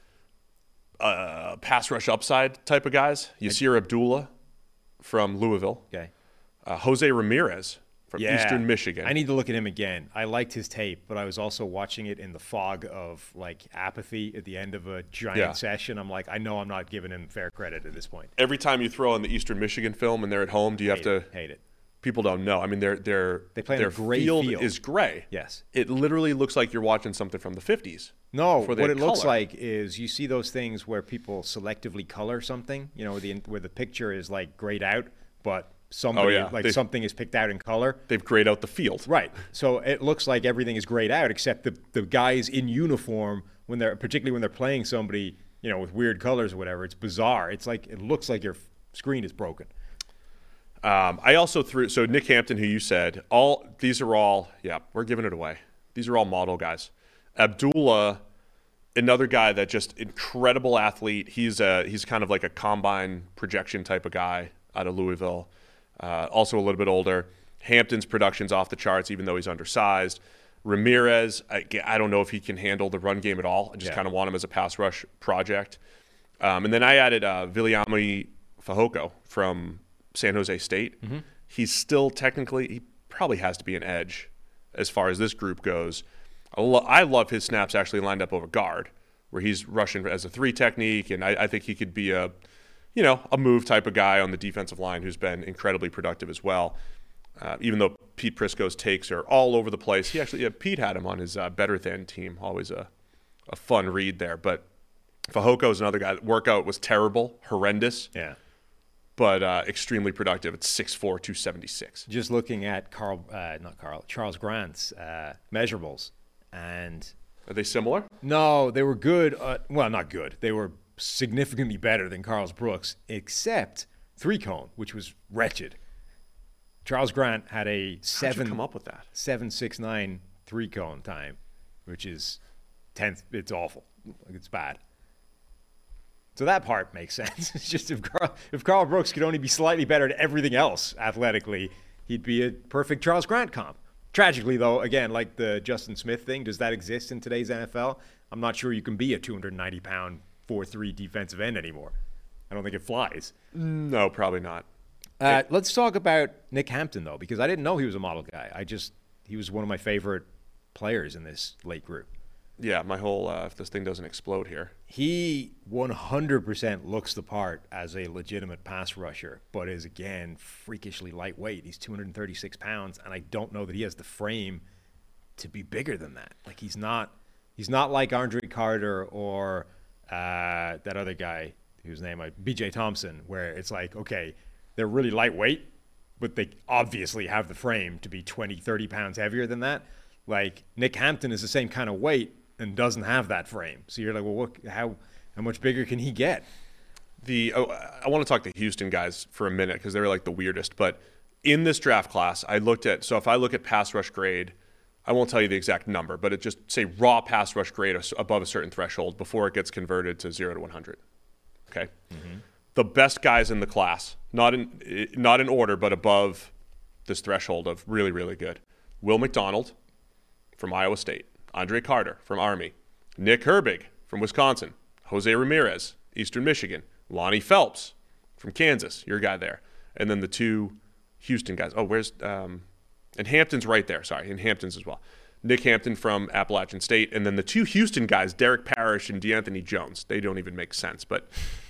pass rush upside type of guys. Yasir Abdullah from Louisville. Okay. Jose Ramirez from Eastern Michigan. I need to look at him again. I liked his tape, but I was also watching it in the fog of apathy at the end of a giant session. I'm like, I know I'm not giving him fair credit at this point. Every time you throw in the Eastern Michigan film and they're at home, do you have to hate it? People don't know. I mean, They play in their a gray field field. is gray. Yes. It literally looks like you're watching something from the 50s. No, for what the it looks color. like is you see those things where people selectively color something, where the picture is grayed out, but somebody something is picked out in color. They've grayed out the field. Right. So it looks like everything is grayed out except the guys in uniform particularly when they're playing somebody, with weird colors or whatever. It's bizarre. It's like it looks like your screen is broken. I also threw Nick Hampton, who you said, these are all we're giving it away. These are all model guys. Abdullah, another guy that just incredible athlete. He's kind of like a combine projection type of guy out of Louisville. Also a little bit older. Hampton's production's off the charts, even though he's undersized. Ramirez, I don't know if he can handle the run game at all. I just kind of want him as a pass rush project. And then I added Viliami Fehoko from San Jose State. Mm-hmm. He's still he probably has to be an edge as far as this group goes. I love his snaps actually lined up over guard, where he's rushing as a 3 technique, and I think he could be a move type of guy on the defensive line who's been incredibly productive as well. Even though Pete Prisco's takes are all over the place, Pete had him on his Better Than team. Always a fun read there. But Fehoko is another guy. Workout was terrible, horrendous. Yeah. But extremely productive. It's 6'4", 276. Just looking at Charles Grant's measurables, and are they similar? No, they were good. Well, not good. They were significantly better than Carl's Brooks, except 3-cone, which was wretched. Charles Grant had a How'd you come up with that? 7.69 3-cone time, which is 10th. It's awful. It's bad. So that part makes sense. It's just if Carl Brooks could only be slightly better at everything else athletically, he'd be a perfect Charles Grant comp. Tragically, though, again, like the Justin Smith thing, does that exist in today's NFL? I'm not sure you can be a 290-pound 4.3 defensive end anymore. I don't think it flies. No, probably not. Let's talk about Nick Hampton, though, because I didn't know he was a model guy. He was one of my favorite players in this late group. Yeah, my whole if this thing doesn't explode here. He 100% looks the part as a legitimate pass rusher, but is, again, freakishly lightweight. He's 236 pounds, and I don't know that he has the frame to be bigger than that. Like, he's not like Andre Carter or that other guy whose name B.J. Thompson, where it's like, okay, they're really lightweight, but they obviously have the frame to be 20, 30 pounds heavier than that. Like, Nick Hampton is the same kind of weight and doesn't have that frame. So you're like, well, how much bigger can he get? I want to talk to Houston guys for a minute because they're like the weirdest. But in this draft class, if I look at pass rush grade, I won't tell you the exact number, but it just say raw pass rush grade above a certain threshold before it gets converted to 0 to 100. Okay? Mm-hmm. The best guys in the class, not in order, but above this threshold of really, really good. Will McDonald from Iowa State, Andre Carter from Army, Nick Herbig from Wisconsin, Jose Ramirez, Eastern Michigan, Lonnie Phelps from Kansas, your guy there, and then the two Houston guys. Oh, where's and Hampton's right there. Sorry, and Hampton's as well. Nick Hampton from Appalachian State, and then the two Houston guys, Derek Parrish and DeAnthony Jones. They don't even make sense, but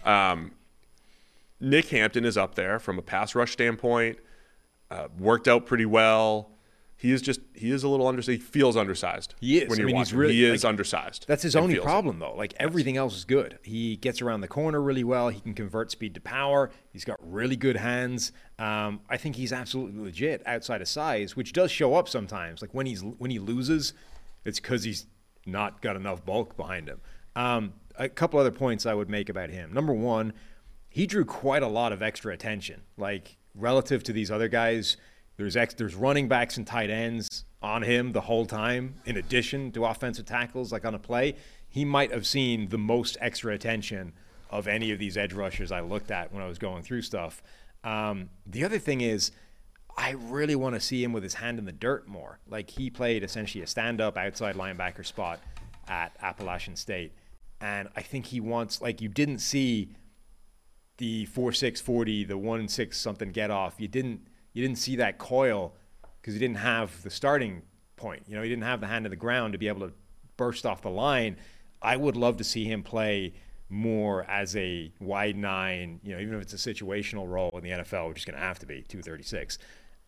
Nick Hampton is up there from a pass rush standpoint. Worked out pretty well. He is a little undersized. He feels undersized. He is. When you're watching. He is undersized. That's his only problem, though. Like, everything else is good. He gets around the corner really well. He can convert speed to power. He's got really good hands. I think he's absolutely legit outside of size, which does show up sometimes. Like, when he loses, it's because he's not got enough bulk behind him. A couple other points I would make about him. Number one, he drew quite a lot of extra attention. Like, relative to these other guys, there's running backs and tight ends on him the whole time, in addition to offensive tackles. Like, on a play, he might have seen the most extra attention of any of these edge rushers I looked at when I was going through stuff. The other thing is, I really want to see him with his hand in the dirt more. Like, he played essentially a stand-up outside linebacker spot at Appalachian State, and I think he wants, like, you didn't see the 4.6 40, the 1.6 something get off. You didn't see that coil because he didn't have the starting point. You know, he didn't have the hand in the ground to be able to burst off the line. I would love to see him play more as a wide nine, you know, even if it's a situational role in the NFL, which is going to have to be 236.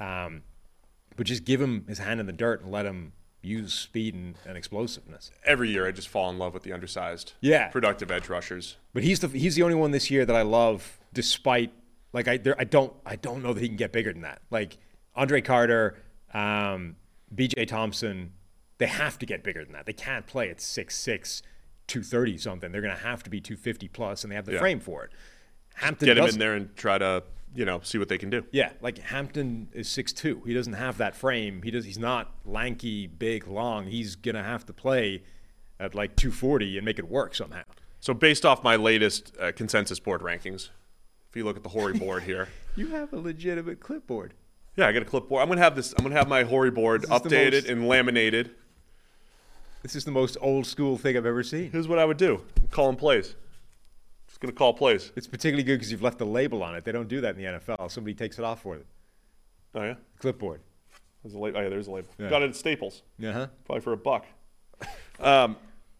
But just give him his hand in the dirt and let him use speed and explosiveness. Every year I just fall in love with the undersized, productive edge rushers. But he's the only one this year that I love, despite, like, I don't know that he can get bigger than that. Like, Andre Carter, B.J. Thompson, they have to get bigger than that. They can't play at 6'6", 230 something. They're going to have to be 250 plus, and they have the frame for it. Hampton get him in there and try to, see what they can do. Yeah, like, Hampton is 6'2". He doesn't have that frame. He's not lanky, big, long. He's going to have to play at like 240 and make it work somehow. So based off my latest consensus board rankings, if you look at the Horry board here. You have a legitimate clipboard. Yeah, I got a clipboard. I'm gonna have my Horry board updated and laminated. This is the most old school thing I've ever seen. Here's what I would do. I'm calling plays. Just gonna call plays. It's particularly good because you've left the label on it. They don't do that in the NFL. Somebody takes it off for it. Oh yeah? Clipboard. There's a label. Oh yeah, there's a label. Yeah. Got it at Staples. Uh-huh. Probably for $1.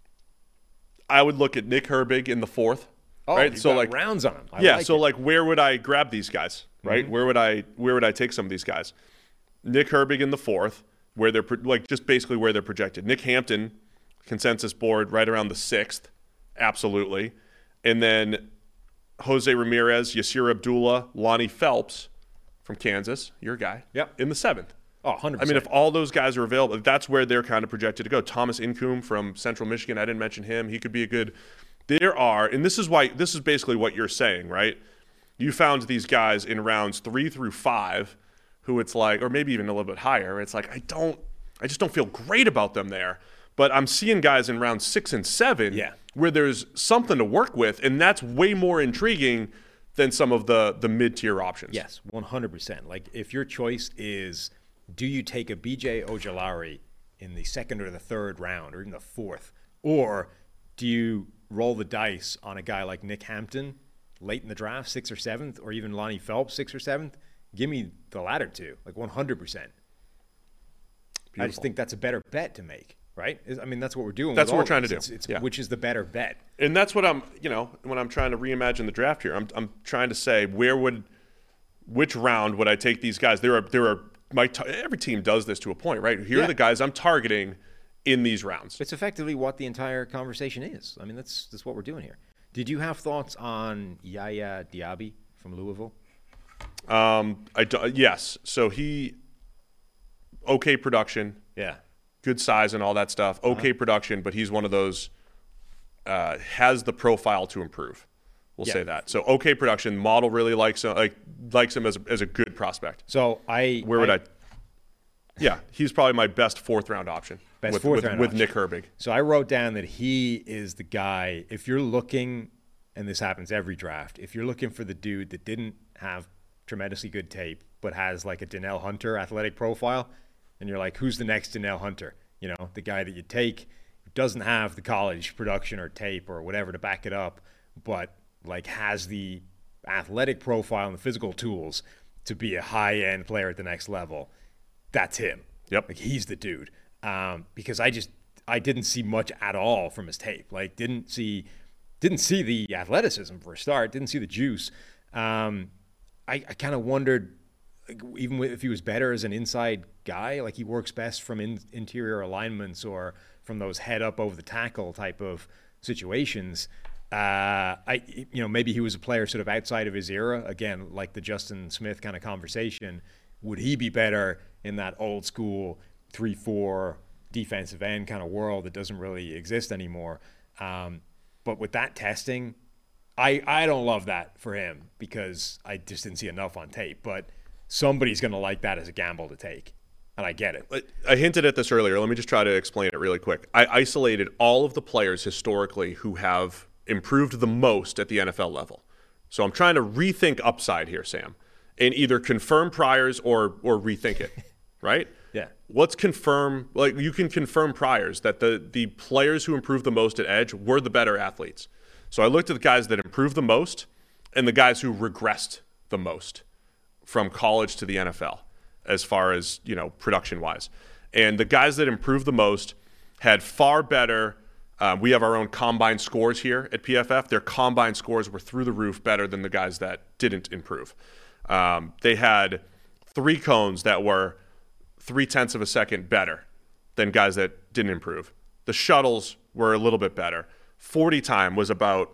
I would look at Nick Herbig in the 4th. Oh, right? So like rounds on him. Like where would I grab these guys? Right? Mm-hmm. Where would I take some of these guys? Nick Herbig in the 4th, where they're just basically where they're projected. Nick Hampton, consensus board right around the 6th, absolutely, and then Jose Ramirez, Yasir Abdullah, Lonnie Phelps from Kansas, your guy, in the 7th. Oh, 100%. I mean, if all those guys are available, that's where they're kind of projected to go. Thomas Incoom from Central Michigan, I didn't mention him. He could be a good. There are, and this is basically what you're saying, right? You found these guys in rounds 3 through 5 who it's like, or maybe even a little bit higher. It's like, I just don't feel great about them there. But I'm seeing guys in rounds 6 and 7 where there's something to work with, and that's way more intriguing than some of the mid-tier options. Yes, 100%. Like, if your choice is, do you take a B.J. Ojulari in the 2nd or the 3rd round or even the 4th, or do you roll the dice on a guy like Nick Hampton late in the draft, 6th or 7th, or even Lonnie Phelps, 6th or 7th? Give me the latter two, like 100%. Beautiful. I just think that's a better bet to make, right? I mean, that's what we're doing. That's what we're trying to do. It's which is the better bet. And that's what I'm, when I'm trying to reimagine the draft here, I'm trying to say which round would I take these guys? Every team does this to a point, right? Here are the guys I'm targeting in these rounds. It's effectively what the entire conversation is. I mean, that's what we're doing here. Did you have thoughts on Yaya Diaby from Louisville? Yes. So okay production. Yeah. Good size and all that stuff. Okay production, but he's one of those, has the profile to improve. We'll say that. So okay production. Model really likes him as a good prospect. So he's probably my best 4th round option. With Nick Herbig. So I wrote down that he is the guy, if you're looking, and this happens every draft, if you're looking for the dude that didn't have tremendously good tape but has like a Donnell Hunter athletic profile, and you're like, who's the next Danielle Hunter? You know, the guy that you take who doesn't have the college production or tape or whatever to back it up, but like has the athletic profile and the physical tools to be a high-end player at the next level. That's him. Yep. Like, he's the dude. Because I didn't see much at all from his tape. Like, didn't see the athleticism for a start. Didn't see the juice. I kind of wondered, like, even if he was better as an inside guy, like he works best from interior alignments or from those head up over the tackle type of situations. Maybe he was a player sort of outside of his era. Again, like the Justin Smith kind of conversation. Would he be better in that old school 3-4 defensive end kind of world that doesn't really exist anymore? But with that testing, I don't love that for him because I just didn't see enough on tape. But somebody's going to like that as a gamble to take, and I get it. I hinted at this earlier. Let me just try to explain it really quick. I isolated all of the players historically who have improved the most at the NFL level. So I'm trying to rethink upside here, Sam, and either confirm priors or rethink it, right? Yeah. Let's confirm, like you can confirm priors that the players who improved the most at edge were the better athletes. So I looked at the guys that improved the most and the guys who regressed the most from college to the NFL as far as, production-wise. And the guys that improved the most had far better we have our own combine scores here at PFF. Their combine scores were through the roof better than the guys that didn't improve. They had 3 cones that were 0.3 of a second better than guys that didn't improve. The shuttles were a little bit better. 40 time was about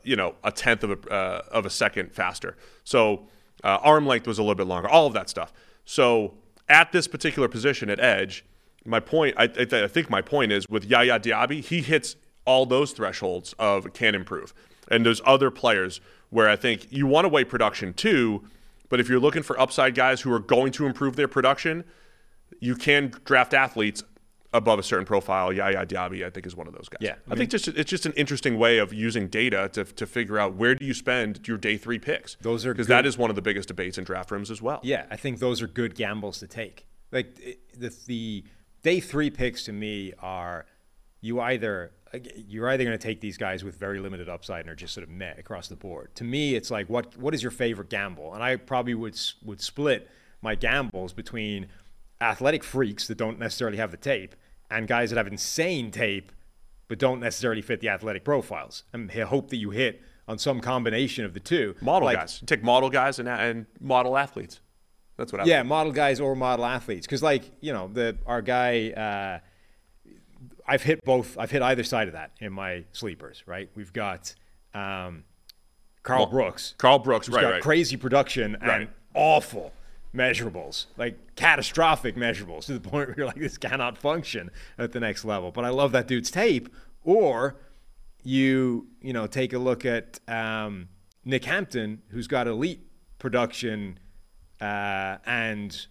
a tenth of a second faster. So arm length was a little bit longer. All of that stuff. So at this particular position at edge, my point, I think my point is with Yaya Diaby, he hits all those thresholds of can improve. And there's other players where I think you want to weigh production too, but if you're looking for upside guys who are going to improve their production, you can draft athletes above a certain profile. Yaya Diaby, I think, is one of those guys. Yeah, I think it's just an interesting way of using data to figure out where do you spend your day 3 picks. Those are because that is one of the biggest debates in draft rooms as well. Yeah, I think those are good gambles to take. Like the day 3 picks to me are you're either going to take these guys with very limited upside and are just sort of meh across the board. To me, it's like what is your favorite gamble? And I probably would split my gambles between athletic freaks that don't necessarily have the tape and guys that have insane tape but don't necessarily fit the athletic profiles. And I hope that you hit on some combination of the two. Model guys. Take model guys and model athletes. That's what I think. Model guys or model athletes. Because, our guy, I've hit both. I've hit either side of that in my sleepers, right? We've got Carl Brooks. Carl Brooks, who's got crazy production and awful measurables, like catastrophic measurables, to the point where you're like, this cannot function at the next level. But I love that dude's tape. Or you take a look at Nick Hampton, who's got elite production elite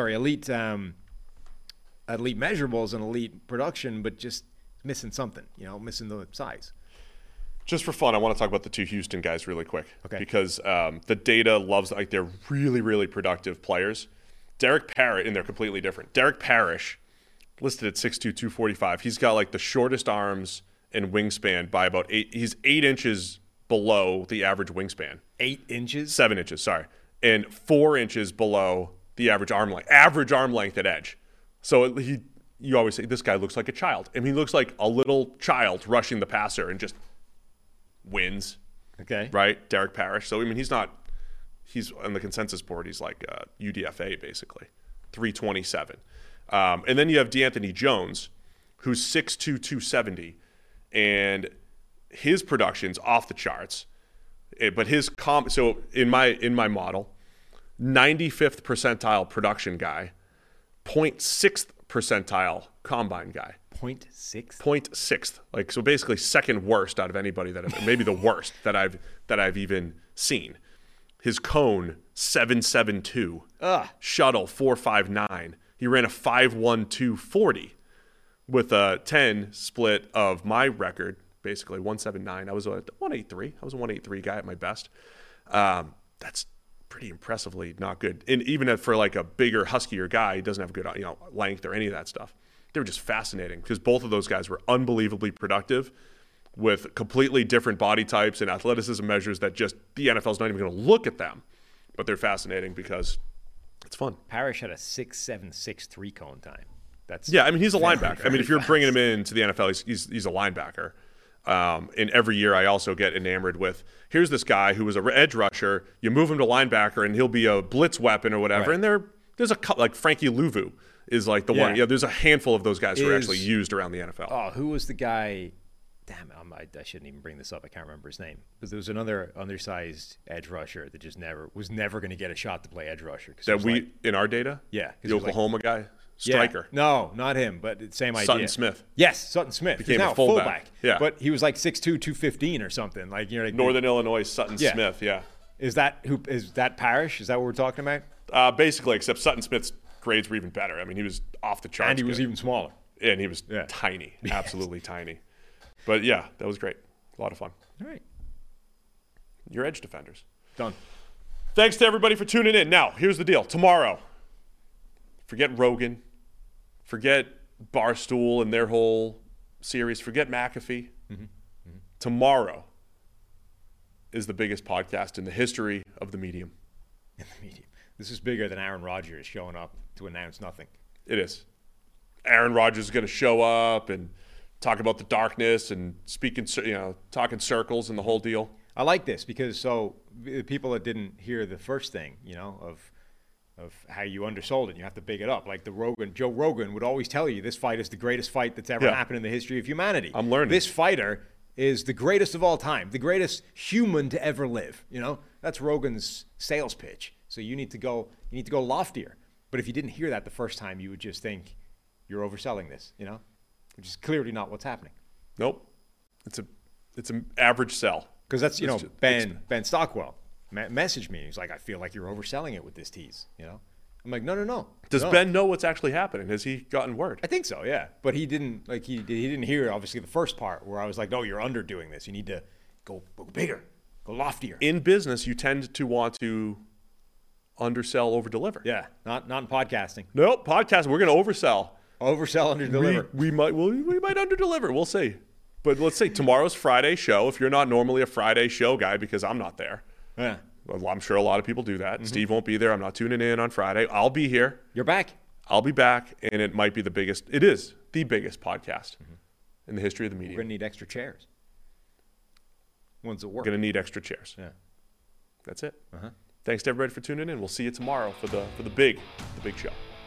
measurables and elite production, but just missing something, missing the size. Just for fun, I want to talk about the 2 Houston guys really quick. Okay. Because the data loves, they're really, really productive players. Derek Parrish, and they're completely different. Derek Parrish, listed at 6'2", 245. He's got the shortest arms and wingspan by about 8. He's 8 inches below the average wingspan. 8 inches? 7 inches, sorry. And 4 inches below the average arm length. Average arm length at edge. So you always say, this guy looks like a child. I mean, he looks like a little child rushing the passer and just wins. Okay. Right? Derek Parrish. So, I mean, he's on the consensus board, he's like UDFA, basically. 327. And then you have DeAnthony Jones, who's 6'2", 270. And his production's off the charts. But his so in my model, 95th percentile production guy, 0.6th percentile combine guy. 0.6? 0.6th. So basically second worst out of anybody maybe the worst that I've even seen. His cone 7.72. Shuttle 4.59. He ran a 5.12 40 with a 10 split of my record. Basically 179. I was a 183. I was a 183 guy at my best. That's pretty impressively not good. And even for like a bigger, huskier guy, he doesn't have good length or any of that stuff. They were just fascinating because both of those guys were unbelievably productive with completely different body types and athleticism measures that just the NFL's not even going to look at them. But they're fascinating because it's fun. Parrish had a 6.7 6.3 cone time. Yeah, I mean, he's a linebacker. I mean, if you're bringing him into the NFL, he's a linebacker. And every year I also get enamored with, here's this guy who was an edge rusher. You move him to linebacker, and he'll be a blitz weapon or whatever. Right. And there's a couple, like Frankie Louvu is like the one. Yeah, there's a handful of those guys who are actually used around the NFL. Oh, who was the guy? Damn it, I shouldn't even bring this up. I can't remember his name. Because there was another undersized edge rusher that just was never going to get a shot to play edge rusher. That in our data? Yeah. The Oklahoma guy? Striker. Yeah. No, not him, but same idea. Sutton Smith. Yes, Sutton Smith. Became now a fullback. Yeah. But he was like 6'2", 215 or something. Like Northern Illinois, Sutton Smith, yeah. Is that Parrish? Is that what we're talking about? Basically, except Sutton Smith's grades were even better. I mean, he was off the charts. And he was even smaller. And he was tiny, absolutely tiny. But yeah, that was great. A lot of fun. All right. Your edge defenders. Done. Thanks to everybody for tuning in. Now, here's the deal. Tomorrow, forget Rogan. Forget Barstool and their whole series. Forget McAfee. Mm-hmm. Mm-hmm. Tomorrow is the biggest podcast in the history of the medium. In the medium. This is bigger than Aaron Rodgers showing up to announce nothing. It is. Aaron Rodgers is going to show up and talk about the darkness and talking circles and the whole deal. I like this because people that didn't hear the first thing, of how you undersold it, you have to big it up. Like Joe Rogan would always tell you this fight is the greatest fight that's ever happened in the history of humanity. I'm learning. This fighter is the greatest of all time, the greatest human to ever live. That's Rogan's sales pitch. So you need to go loftier. But if you didn't hear that the first time, you would just think you're overselling this, which is clearly not what's happening. Nope. It's an average sell. Because that's, Ben Stockwell messaged me. He's like, I feel like you're overselling it with this tease, I'm like, no. Does Ben know what's actually happening? Has he gotten word? I think so, yeah. But he didn't he didn't hear obviously the first part where I was like, no, you're underdoing this. You need to go bigger, go loftier. In business, you tend to want to undersell, over-deliver. Yeah, not in podcasting. Nope, podcasting, we're going to oversell. Oversell, under-deliver. We might under-deliver. We'll see. But let's say tomorrow's Friday show. If you're not normally a Friday show guy, because I'm not there. Yeah. Well, I'm sure a lot of people do that. Mm-hmm. Steve won't be there. I'm not tuning in on Friday. I'll be here. You're back. I'll be back, and it might be the biggest. It is the biggest podcast in the history of the media. We're going to need extra chairs. Ones that work. We're going to need extra chairs. Yeah. That's it. Thanks to everybody for tuning in. We'll see you tomorrow for the big show.